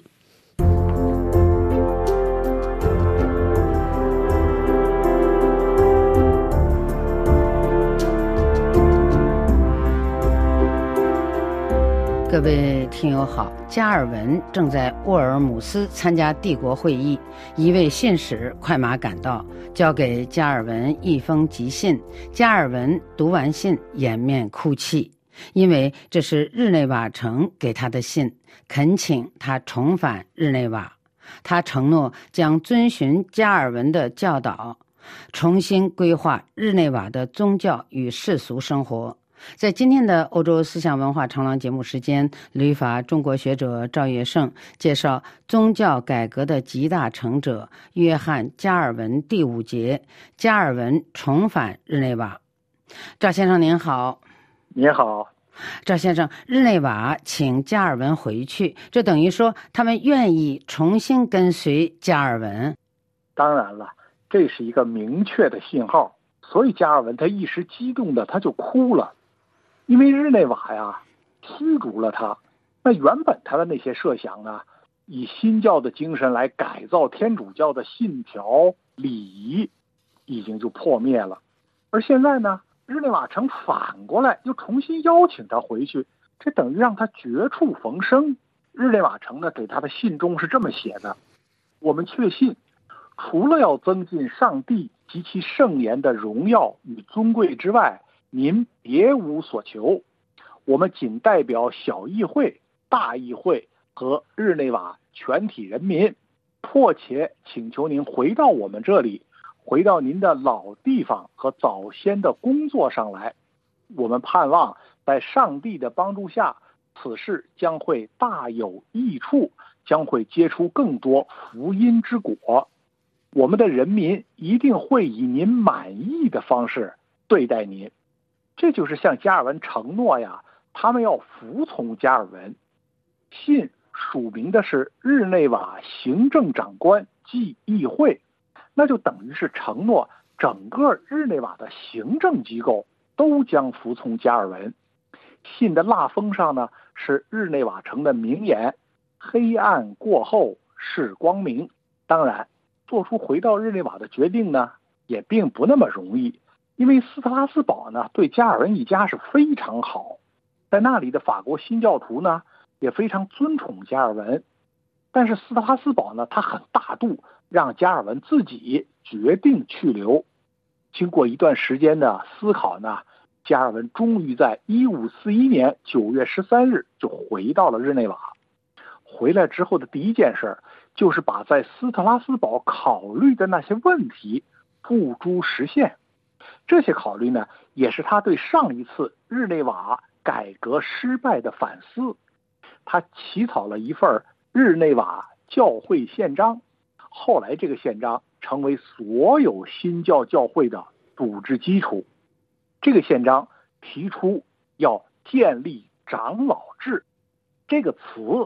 [SPEAKER 8] 各位听友好，加尔文正在沃尔姆斯参加帝国会议，一位信使快马赶到，交给加尔文一封急信。加尔文读完信，掩面哭泣，因为这是日内瓦城给他的信，恳请他重返日内瓦。他承诺将遵循加尔文的教导，重新规划日内瓦的宗教与世俗生活。在今天的欧洲思想文化长廊节目时间，旅法中国学者赵月胜介绍宗教改革的集大成者约翰加尔文第五节，加尔文重返日内瓦。赵先生您好。
[SPEAKER 9] 你好。
[SPEAKER 8] 赵先生，日内瓦请加尔文回去，这等于说他们愿意重新跟随加尔文。
[SPEAKER 9] 当然了，这是一个明确的信号，所以加尔文他一时激动的他就哭了。因为日内瓦呀驱逐了他，那原本他的那些设想呢，以新教的精神来改造天主教的信条礼仪，已经就破灭了。而现在呢，日内瓦城反过来又重新邀请他回去，这等于让他绝处逢生。日内瓦城呢给他的信中是这么写的：我们确信，除了要增进上帝及其圣言的荣耀与尊贵之外，您别无所求。我们仅代表小议会、大议会和日内瓦全体人民，迫切请求您回到我们这里，回到您的老地方和早先的工作上来。我们盼望在上帝的帮助下，此事将会大有益处，将会结出更多福音之果。我们的人民一定会以您满意的方式对待您。这就是向加尔文承诺呀，他们要服从加尔文。信署名的是日内瓦行政长官及议会，那就等于是承诺整个日内瓦的行政机构都将服从加尔文。信的蜡封上呢是日内瓦城的名言：黑暗过后是光明。当然，做出回到日内瓦的决定呢，也并不那么容易。因为斯特拉斯堡呢对加尔文一家是非常好，在那里的法国新教徒呢也非常尊崇加尔文，但是斯特拉斯堡呢他很大度，让加尔文自己决定去留。经过一段时间的思考呢，加尔文终于在一五四一年九月十三日就回到了日内瓦。回来之后的第一件事就是把在斯特拉斯堡考虑的那些问题付诸实现。这些考虑呢，也是他对上一次日内瓦改革失败的反思。他起草了一份日内瓦教会宪章， 后来这个宪章成为所有新教教会的组织基础。这个宪章提出要建立长老制，这个词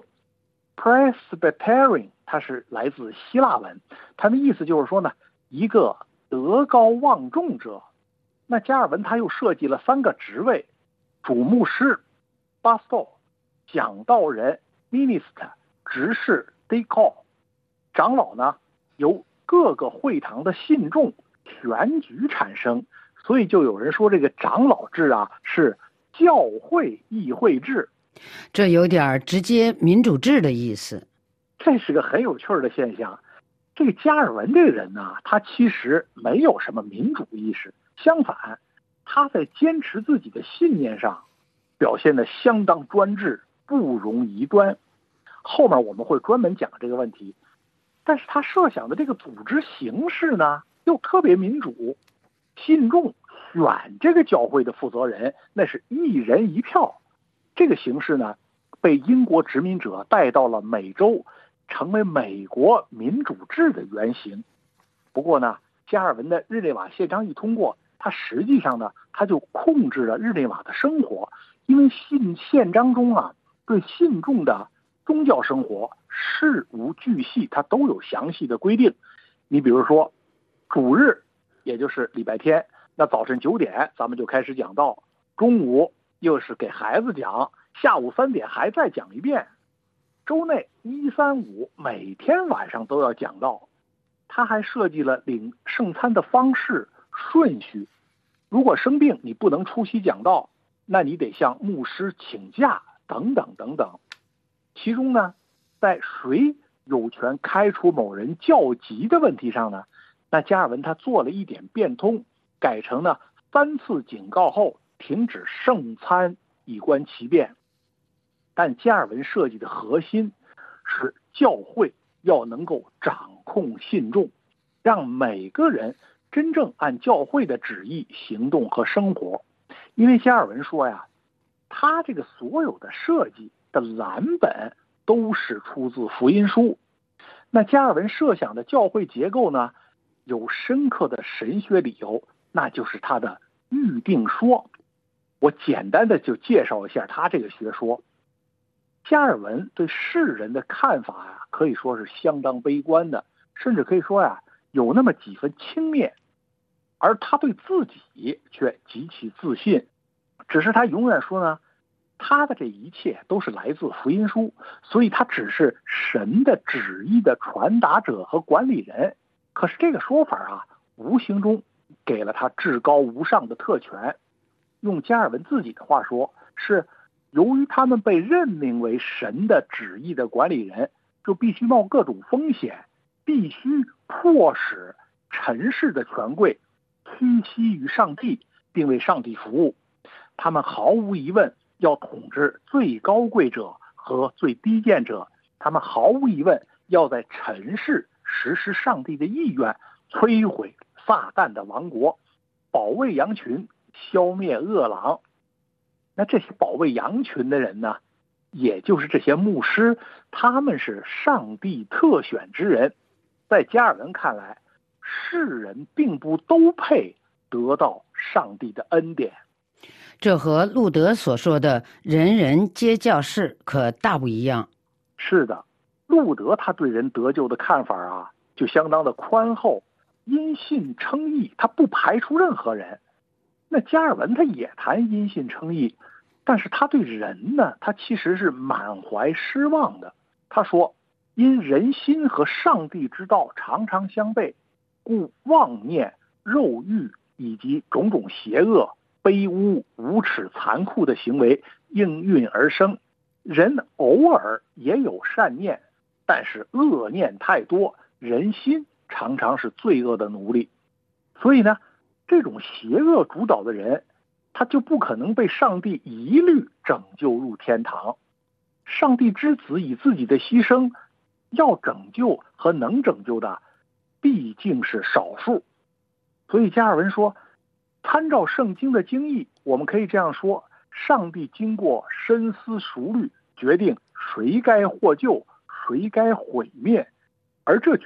[SPEAKER 9] Presbyterian 它是来自希腊文，它的意思就是说呢，一个德高望重者。那加尔文他又设计了三个职位：主牧师 Pastor、讲道人 Minister、执事 Deacon。长老呢由各个会堂的信众选举产生，所以就有人说这个长老制啊是教会议会制，
[SPEAKER 8] 这有点直接民主制的意思。
[SPEAKER 9] 这是个很有趣的现象。这个加尔文这个人呢，他其实没有什么民主意识，相反，他在坚持自己的信念上表现得相当专制，不容夷端。后面我们会专门讲这个问题。但是他设想的这个组织形式呢，又特别民主，信众选这个教会的负责人，那是一人一票。这个形式呢，被英国殖民者带到了美洲，成为美国民主制的原型。不过呢，加尔文的日内瓦宪章一通过，他实际上呢，他就控制了日内瓦的生活，因为信宪章中啊，对信众的宗教生活事无巨细，它都有详细的规定。你比如说，主日，也就是礼拜天，那早晨九点咱们就开始讲道，中午又是给孩子讲，下午三点还再讲一遍。周内一三五每天晚上都要讲道。他还设计了领圣餐的方式顺序，如果生病你不能出席讲道，那你得向牧师请假等等等等。其中呢，在谁有权开除某人教籍的问题上呢，那加尔文他做了一点变通，改成呢三次警告后停止圣餐，以观其变。但加尔文设计的核心是教会要能够掌控信众，让每个人真正按教会的旨意行动和生活。因为加尔文说呀，他这个所有的设计的蓝本都是出自福音书。那加尔文设想的教会结构呢，有深刻的神学理由，那就是他的预定说。我简单的就介绍一下他这个学说。加尔文对世人的看法呀，可以说是相当悲观的，甚至可以说呀，有那么几分轻蔑，而他对自己却极其自信。只是他永远说呢，他的这一切都是来自福音书，所以他只是神的旨意的传达者和管理人。可是这个说法啊，无形中给了他至高无上的特权。用加尔文自己的话说，是由于他们被任命为神的旨意的管理人，就必须冒各种风险，必须迫使尘世的权贵屈膝于上帝，并为上帝服务。他们毫无疑问要统治最高贵者和最低贱者，他们毫无疑问要在尘世实施上帝的意愿，摧毁撒旦的王国，保卫羊群，消灭恶狼。那这些保卫羊群的人呢，也就是这些牧师，他们是上帝特选之人。在加尔文看来，世人并不都配得到上帝的恩典。
[SPEAKER 8] 这和路德所说的人人皆教士可大不一样。
[SPEAKER 9] 是的，路德他对人得救的看法啊，就相当的宽厚，因信称义，他不排除任何人。那加尔文他也谈因信称义，但是他对人呢，他其实是满怀失望的。他说，因人心和上帝之道常常相悖，故妄念、肉欲以及种种邪恶、卑污、无耻、残酷的行为应运而生。人偶尔也有善念，但是恶念太多，人心常常是罪恶的奴隶。所以呢，这种邪恶主导的人，他就不可能被上帝一律拯救入天堂。上帝之子以自己的牺牲要拯救和能拯救的毕竟是少数。所以加尔文说，参照圣经的经义，我们可以这样说，上帝经过深思熟虑，决定谁该获救，谁该毁灭，而这决定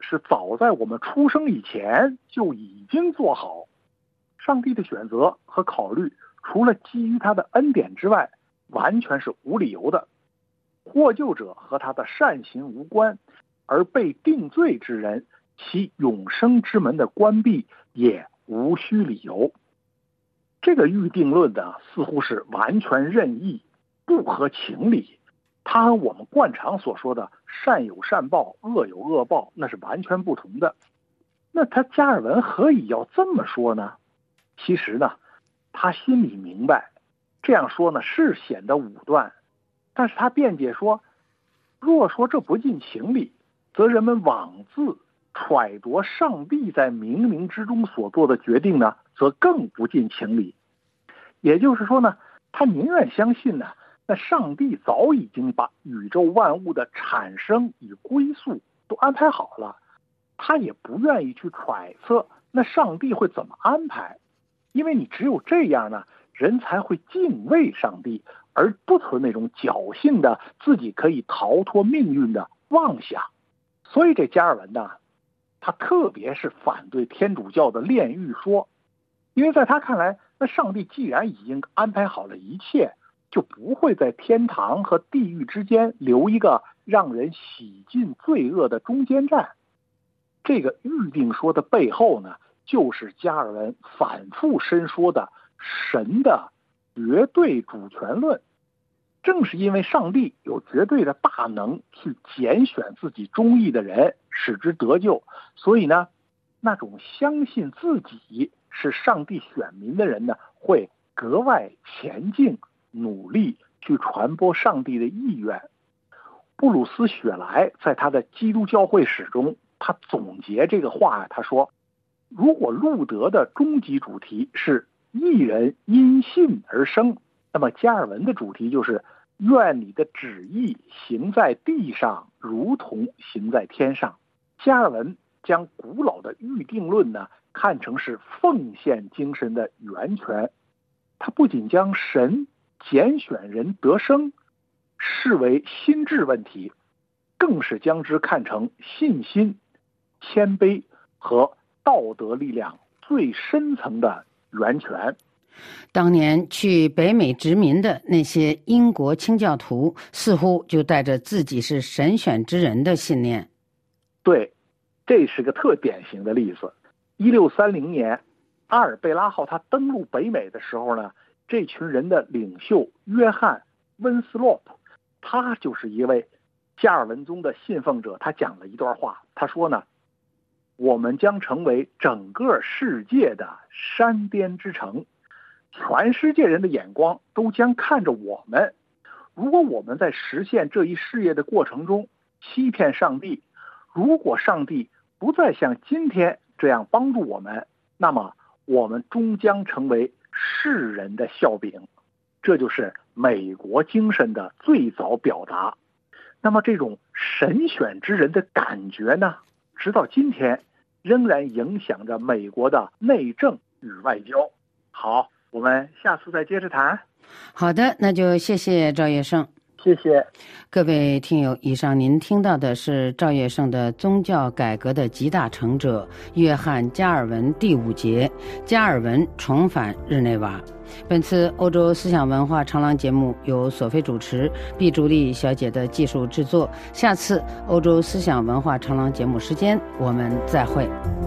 [SPEAKER 9] 是早在我们出生以前就已经做好。上帝的选择和考虑，除了基于他的恩典之外，完全是无理由的。获救者和他的善行无关，而被定罪之人，其永生之门的关闭也无需理由。这个预定论呢，似乎是完全任意，不合情理。它和我们惯常所说的善有善报，恶有恶报，那是完全不同的。那他加尔文何以要这么说呢？其实呢，他心里明白，这样说呢是显得武断，但是他辩解说，若说这不近情理，则人们妄自揣度上帝在冥冥之中所做的决定呢，则更不近情理。也就是说呢，他宁愿相信呢，那上帝早已经把宇宙万物的产生与归宿都安排好了，他也不愿意去揣测那上帝会怎么安排，因为你只有这样呢，人才会敬畏上帝，而不存那种侥幸的自己可以逃脱命运的妄想。所以这加尔文呢，他特别是反对天主教的炼狱说，因为在他看来，那上帝既然已经安排好了一切，就不会在天堂和地狱之间留一个让人洗尽罪恶的中间站。这个预定说的背后呢，就是加尔文反复申说的神的绝对主权论。正是因为上帝有绝对的大能去拣选自己中意的人，使之得救，所以呢，那种相信自己是上帝选民的人呢，会格外前进，努力去传播上帝的意愿。布鲁斯·雪莱在他的《基督教会史》中，他总结这个话，他说，如果路德的终极主题是一人因信而生，那么加尔文的主题就是愿你的旨意行在地上如同行在天上。加尔文将古老的预定论呢看成是奉献精神的源泉，他不仅将神拣选人得生视为心智问题，更是将之看成信心、谦卑和道德力量最深层的源泉。
[SPEAKER 8] 当年去北美殖民的那些英国清教徒，似乎就带着自己是神选之人的信念。
[SPEAKER 9] 对，这是个特典型的例子。一六三零年，阿尔贝拉号他登陆北美的时候呢，这群人的领袖约翰·温斯洛普，他就是一位加尔文宗的信奉者。他讲了一段话，他说呢，我们将成为整个世界的山巅之城，全世界人的眼光都将看着我们。如果我们在实现这一事业的过程中欺骗上帝，如果上帝不再像今天这样帮助我们，那么我们终将成为世人的笑柄。这就是美国精神的最早表达。那么这种神选之人的感觉呢，直到今天仍然影响着美国的内政与外交。好，我们下次再接着谈。
[SPEAKER 8] 好的，那就谢谢赵业胜。
[SPEAKER 9] 谢谢
[SPEAKER 8] 各位听友，以上您听到的是赵业胜的宗教改革的集大成者约翰加尔文第五节，加尔文重返日内瓦。本次欧洲思想文化长廊节目由索菲主持，毕竹丽小姐的技术制作。下次欧洲思想文化长廊节目时间我们再会。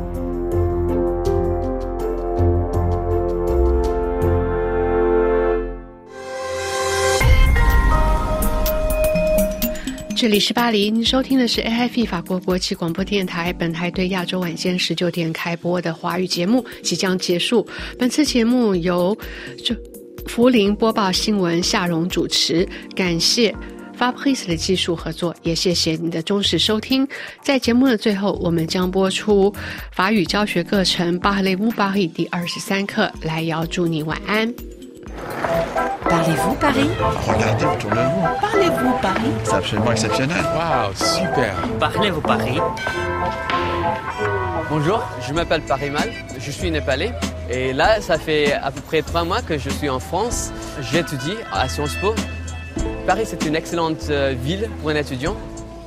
[SPEAKER 4] 这里是巴黎，您收听的是 A F I 法国国际广播电台。本台对亚洲晚间十九点开播的华语节目即将结束。本次节目由福林播报新闻，夏蓉主持。感谢 Fabrice 的技术合作，也谢谢你的忠实收听。在节目的最后，我们将播出法语教学课程 Parlez-vous Paris 第二十三课，来遥祝你晚安。
[SPEAKER 10] Parlez-vous Paris?
[SPEAKER 11] Regardez autour de vous.
[SPEAKER 10] Parlez-vous Paris?
[SPEAKER 11] C'est absolument exceptionnel.
[SPEAKER 12] Waouh, super.
[SPEAKER 13] Parlez-vous Paris? Bonjour, je m'appelle Parimal, je suis népalais. Et là, ça fait à peu près trois mois que je suis en France. J'étudie à Sciences Po. Paris, c'est une excellente ville pour un étudiant.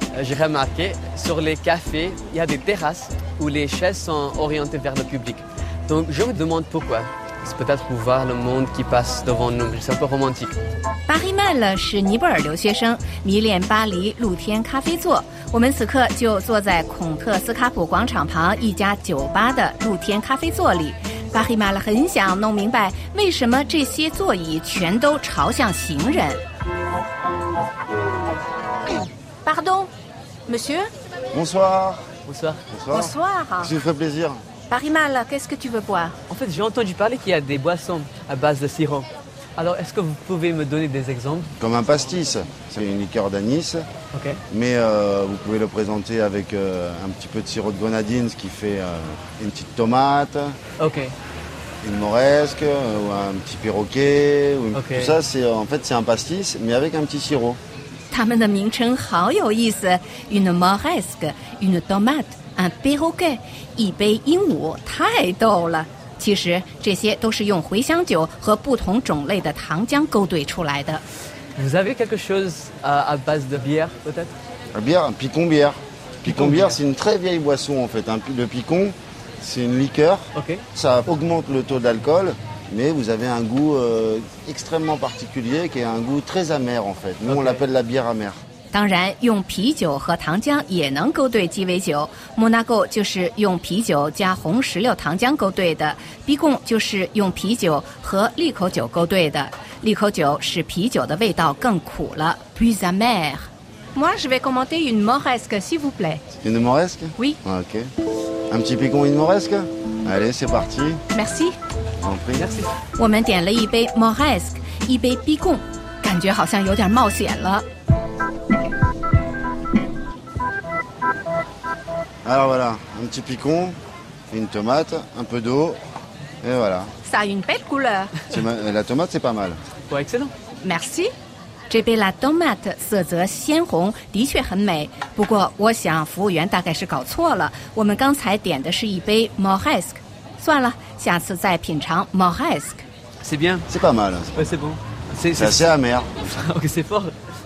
[SPEAKER 13] j'ai remarqué sur les cafés, il y a des terrasses où les chaises sont orientées vers le public. Donc je me demande pourquoi. C'est peut-être pour voir le monde qui passe devant nous. C'est un peu romantique.
[SPEAKER 10] 巴黑曼勒是尼泊尔留学生，迷恋巴黎露天咖啡座。我们此刻就坐在孔特斯卡普广场旁一家酒吧的露天咖啡座里。巴黑曼勒很想弄明白为什么这些座椅全都朝向行人。Pardon, monsieur?
[SPEAKER 12] Bonsoir.
[SPEAKER 13] Bonsoir.
[SPEAKER 12] Bonsoir.
[SPEAKER 10] Bonsoir.
[SPEAKER 12] Ça vous fait plaisir.
[SPEAKER 10] Parimal, qu'est-ce que tu veux boire?
[SPEAKER 13] En fait, j'ai entendu parler qu'il y a des boissons à base de sirop. Alors, est-ce que vous pouvez me donner des exemples?
[SPEAKER 12] Comme un pastis. C'est une liqueur d'anis.
[SPEAKER 13] Ok.
[SPEAKER 12] Mais euh, vous pouvez le présenter avec euh, un petit peu de sirop de grenadine, ce qui fait euh, une petite tomate.
[SPEAKER 13] Ok.
[SPEAKER 12] Une moresque, ou un petit perroquet. Ou une...
[SPEAKER 13] Okay.
[SPEAKER 12] Tout ça, c'est, en fait, c'est un pastis, mais avec un petit sirop.
[SPEAKER 10] 他们的名称好有意思 ，une moresque, une tomate, un perroquet， 一杯鹦鹉，太逗了。其实这些都是用茴香酒和不同种类的糖浆勾兑出来的。
[SPEAKER 13] Vous avez quelque chose à, à base de bière, peut-être?
[SPEAKER 12] La bière, un picon bière. Picon, picon bière, bière. C'est une très vieille boisson, en fait. Le picon, c'est une liqueur.
[SPEAKER 13] Okay.
[SPEAKER 12] Ça augmente le taux d'alcool. Mais vous avez un goût euh, extrêmement particulier qui est un goût très amer en fait. Nous okay. on l'appelle la bière amère.
[SPEAKER 10] 当然，用啤酒和糖浆也能勾兑鸡尾酒。莫纳狗就是用啤酒加红石榴糖浆勾兑的，比贡就是用啤酒和利口酒勾兑的。利口酒使啤酒的味道更苦了 ，plus amer. Moi, je vais commander une moresque, s'il vous plaît.
[SPEAKER 12] Une moresque?
[SPEAKER 10] Oui.
[SPEAKER 12] Ah, ok. Un petit picon, une moresque? Allez, c'est parti.
[SPEAKER 10] Merci.
[SPEAKER 13] Merci.
[SPEAKER 10] 我们点了一杯 moresque， 一杯 picon， 感觉好像有点冒险了。
[SPEAKER 12] Alors voilà, un petit picon, une tomate, un peu d'eau, et voilà.
[SPEAKER 10] Ça a une belle couleur.
[SPEAKER 12] La tomate, c'est pas mal.
[SPEAKER 13] Ouais, excellent.
[SPEAKER 10] Merci. 这杯 la tomate 色泽鲜红，的确很美。不过，我想服务员大概是搞错了。我们刚才点的是一杯 moresque。算了，下次再品尝 moresque.
[SPEAKER 13] C'est bien.
[SPEAKER 12] C'est pas mal.
[SPEAKER 13] Ouais, c'est bon.
[SPEAKER 12] C'est, c'est assez amer.
[SPEAKER 13] Ok, c'est fort.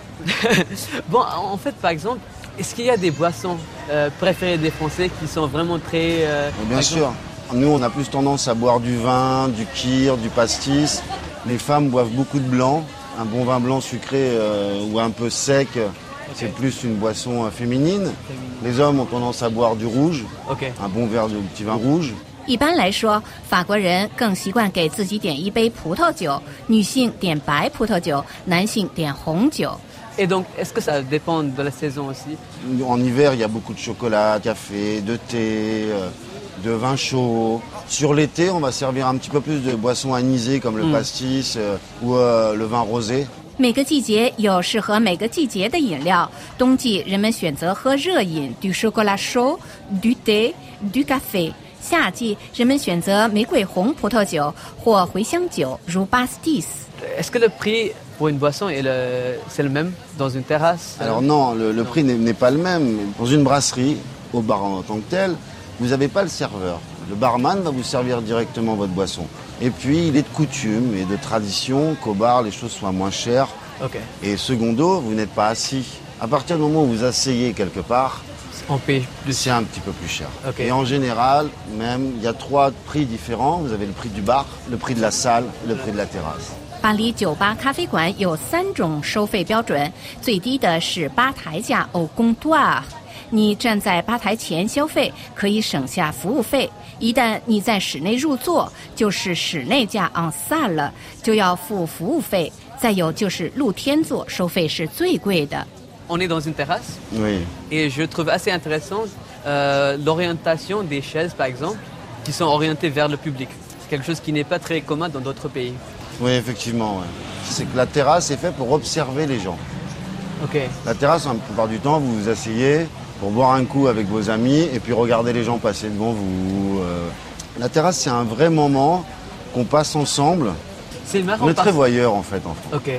[SPEAKER 13] Bon, en fait, par exemple, est-ce qu'il y a des boissons euh, préférées des Français qui sont vraiment très... Euh,
[SPEAKER 12] bien sûr. Nous, on a plus tendance à boire du vin, du kir, du pastis. Les femmes boivent beaucoup de blanc. Un bon vin blanc sucré euh, ou un peu sec, okay. C'est plus une boisson euh, féminine. Les hommes ont tendance à boire du rouge.
[SPEAKER 13] Okay.
[SPEAKER 12] Un bon verre de petit vin rouge.
[SPEAKER 10] 一般来说，法国人更习惯给自己点一杯葡萄酒，女性点白葡萄酒，男性点红酒。
[SPEAKER 13] Et donc, est-ce que ça dépend de la saison aussi?
[SPEAKER 12] En hiver, il y a beaucoup de chocolat, de café, de thé, de vin chaud. Sur l'été, on va servir un petit peu plus de boissons anisées comme le mm. pastis euh, ou euh, le vin rosé.
[SPEAKER 10] 每个季节有适合每个季节的饮料。冬季人们选择喝热饮 du chocolat chaud, du thé, du café。夏季人们选择玫瑰红葡萄酒或茴香酒，如 pastis。
[SPEAKER 13] Est-ce que le prix pour une boisson est le, c'est le même dans une terrasse?
[SPEAKER 12] Alors non, le, le prix n'est, n'est pas le même. Dans une brasserie, au bar en tant que tel, vous n'avez pas le serveur. Le barman va vous servir directement votre boisson. Et puis, il est de coutume et de tradition qu'au bar, les choses soient moins chères.
[SPEAKER 13] Okay.
[SPEAKER 12] Et secondo, vous n'êtes pas assis. À partir du moment où vous asseyez quelque part,
[SPEAKER 13] on paye plus.
[SPEAKER 12] C'est un petit peu plus cher.
[SPEAKER 13] Okay.
[SPEAKER 12] Et en général, même, il y a trois prix différents. Vous avez le prix du bar, le prix de la salle et le prix de la terrasse.
[SPEAKER 10] 巴黎酒吧咖啡馆有三种收费标准，最低的是吧台价 au comptoir。你站在吧台前消费，可以省下服务费。一旦你在室内入座，就是室内价 en salle 了，就要付服务费。再有就是露天座，收费是最贵的。
[SPEAKER 13] On est dans une terrasse.
[SPEAKER 12] Oui.
[SPEAKER 13] Et je trouve assez intéressant euh, l'orientation des chaises, par exemple, qui sont orientées vers le public. C'est quelque chose qui n'est pas très commun dans d'autres pays.
[SPEAKER 12] Oui, effectivement. Ouais. C'est que la terrasse est faite pour observer les gens.
[SPEAKER 13] Ok.
[SPEAKER 12] La terrasse, la plupart du temps, vous vous asseyez pour boire un coup avec vos amis et puis regarder les gens passer devant vous. Euh... La terrasse, c'est un vrai moment qu'on passe ensemble.
[SPEAKER 13] C'est marrant.
[SPEAKER 12] On est très voyeurs, en fait. En fait.
[SPEAKER 13] Ok.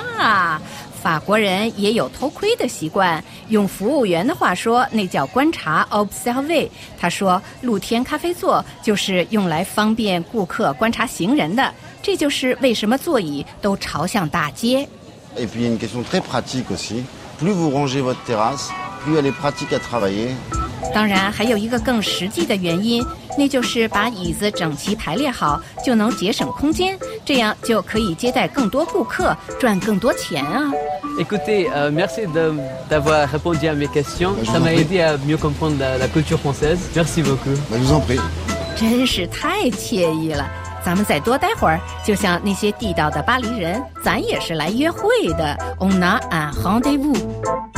[SPEAKER 10] Ah. 法国人也有偷窥的习惯，用服务员的话说，那叫观察 observer。他说，露天咖啡座就是用来方便顾客观察行人的，这就是为什么座椅都朝向大街。
[SPEAKER 12] Et puis il y a une question très pratique aussi. Plus vous rangez votre terrasse, plus elle est pratique à travailler。
[SPEAKER 10] 当然，还有一个更实际的原因，那就是把椅子整齐排列好，就能节省空间，这样就可以接待更多顾客，赚更多钱啊。
[SPEAKER 13] Écoutez, euh, merci de, d'avoir répondu à mes questions. Ça m'a aidé à mieux comprendre la, la culture française. Merci beaucoup.
[SPEAKER 12] Je vous en prie.
[SPEAKER 10] 真是太惬意了。咱们再多待会儿，就像那些地道的巴黎人，咱也是来约会的。On a un rendez-vous.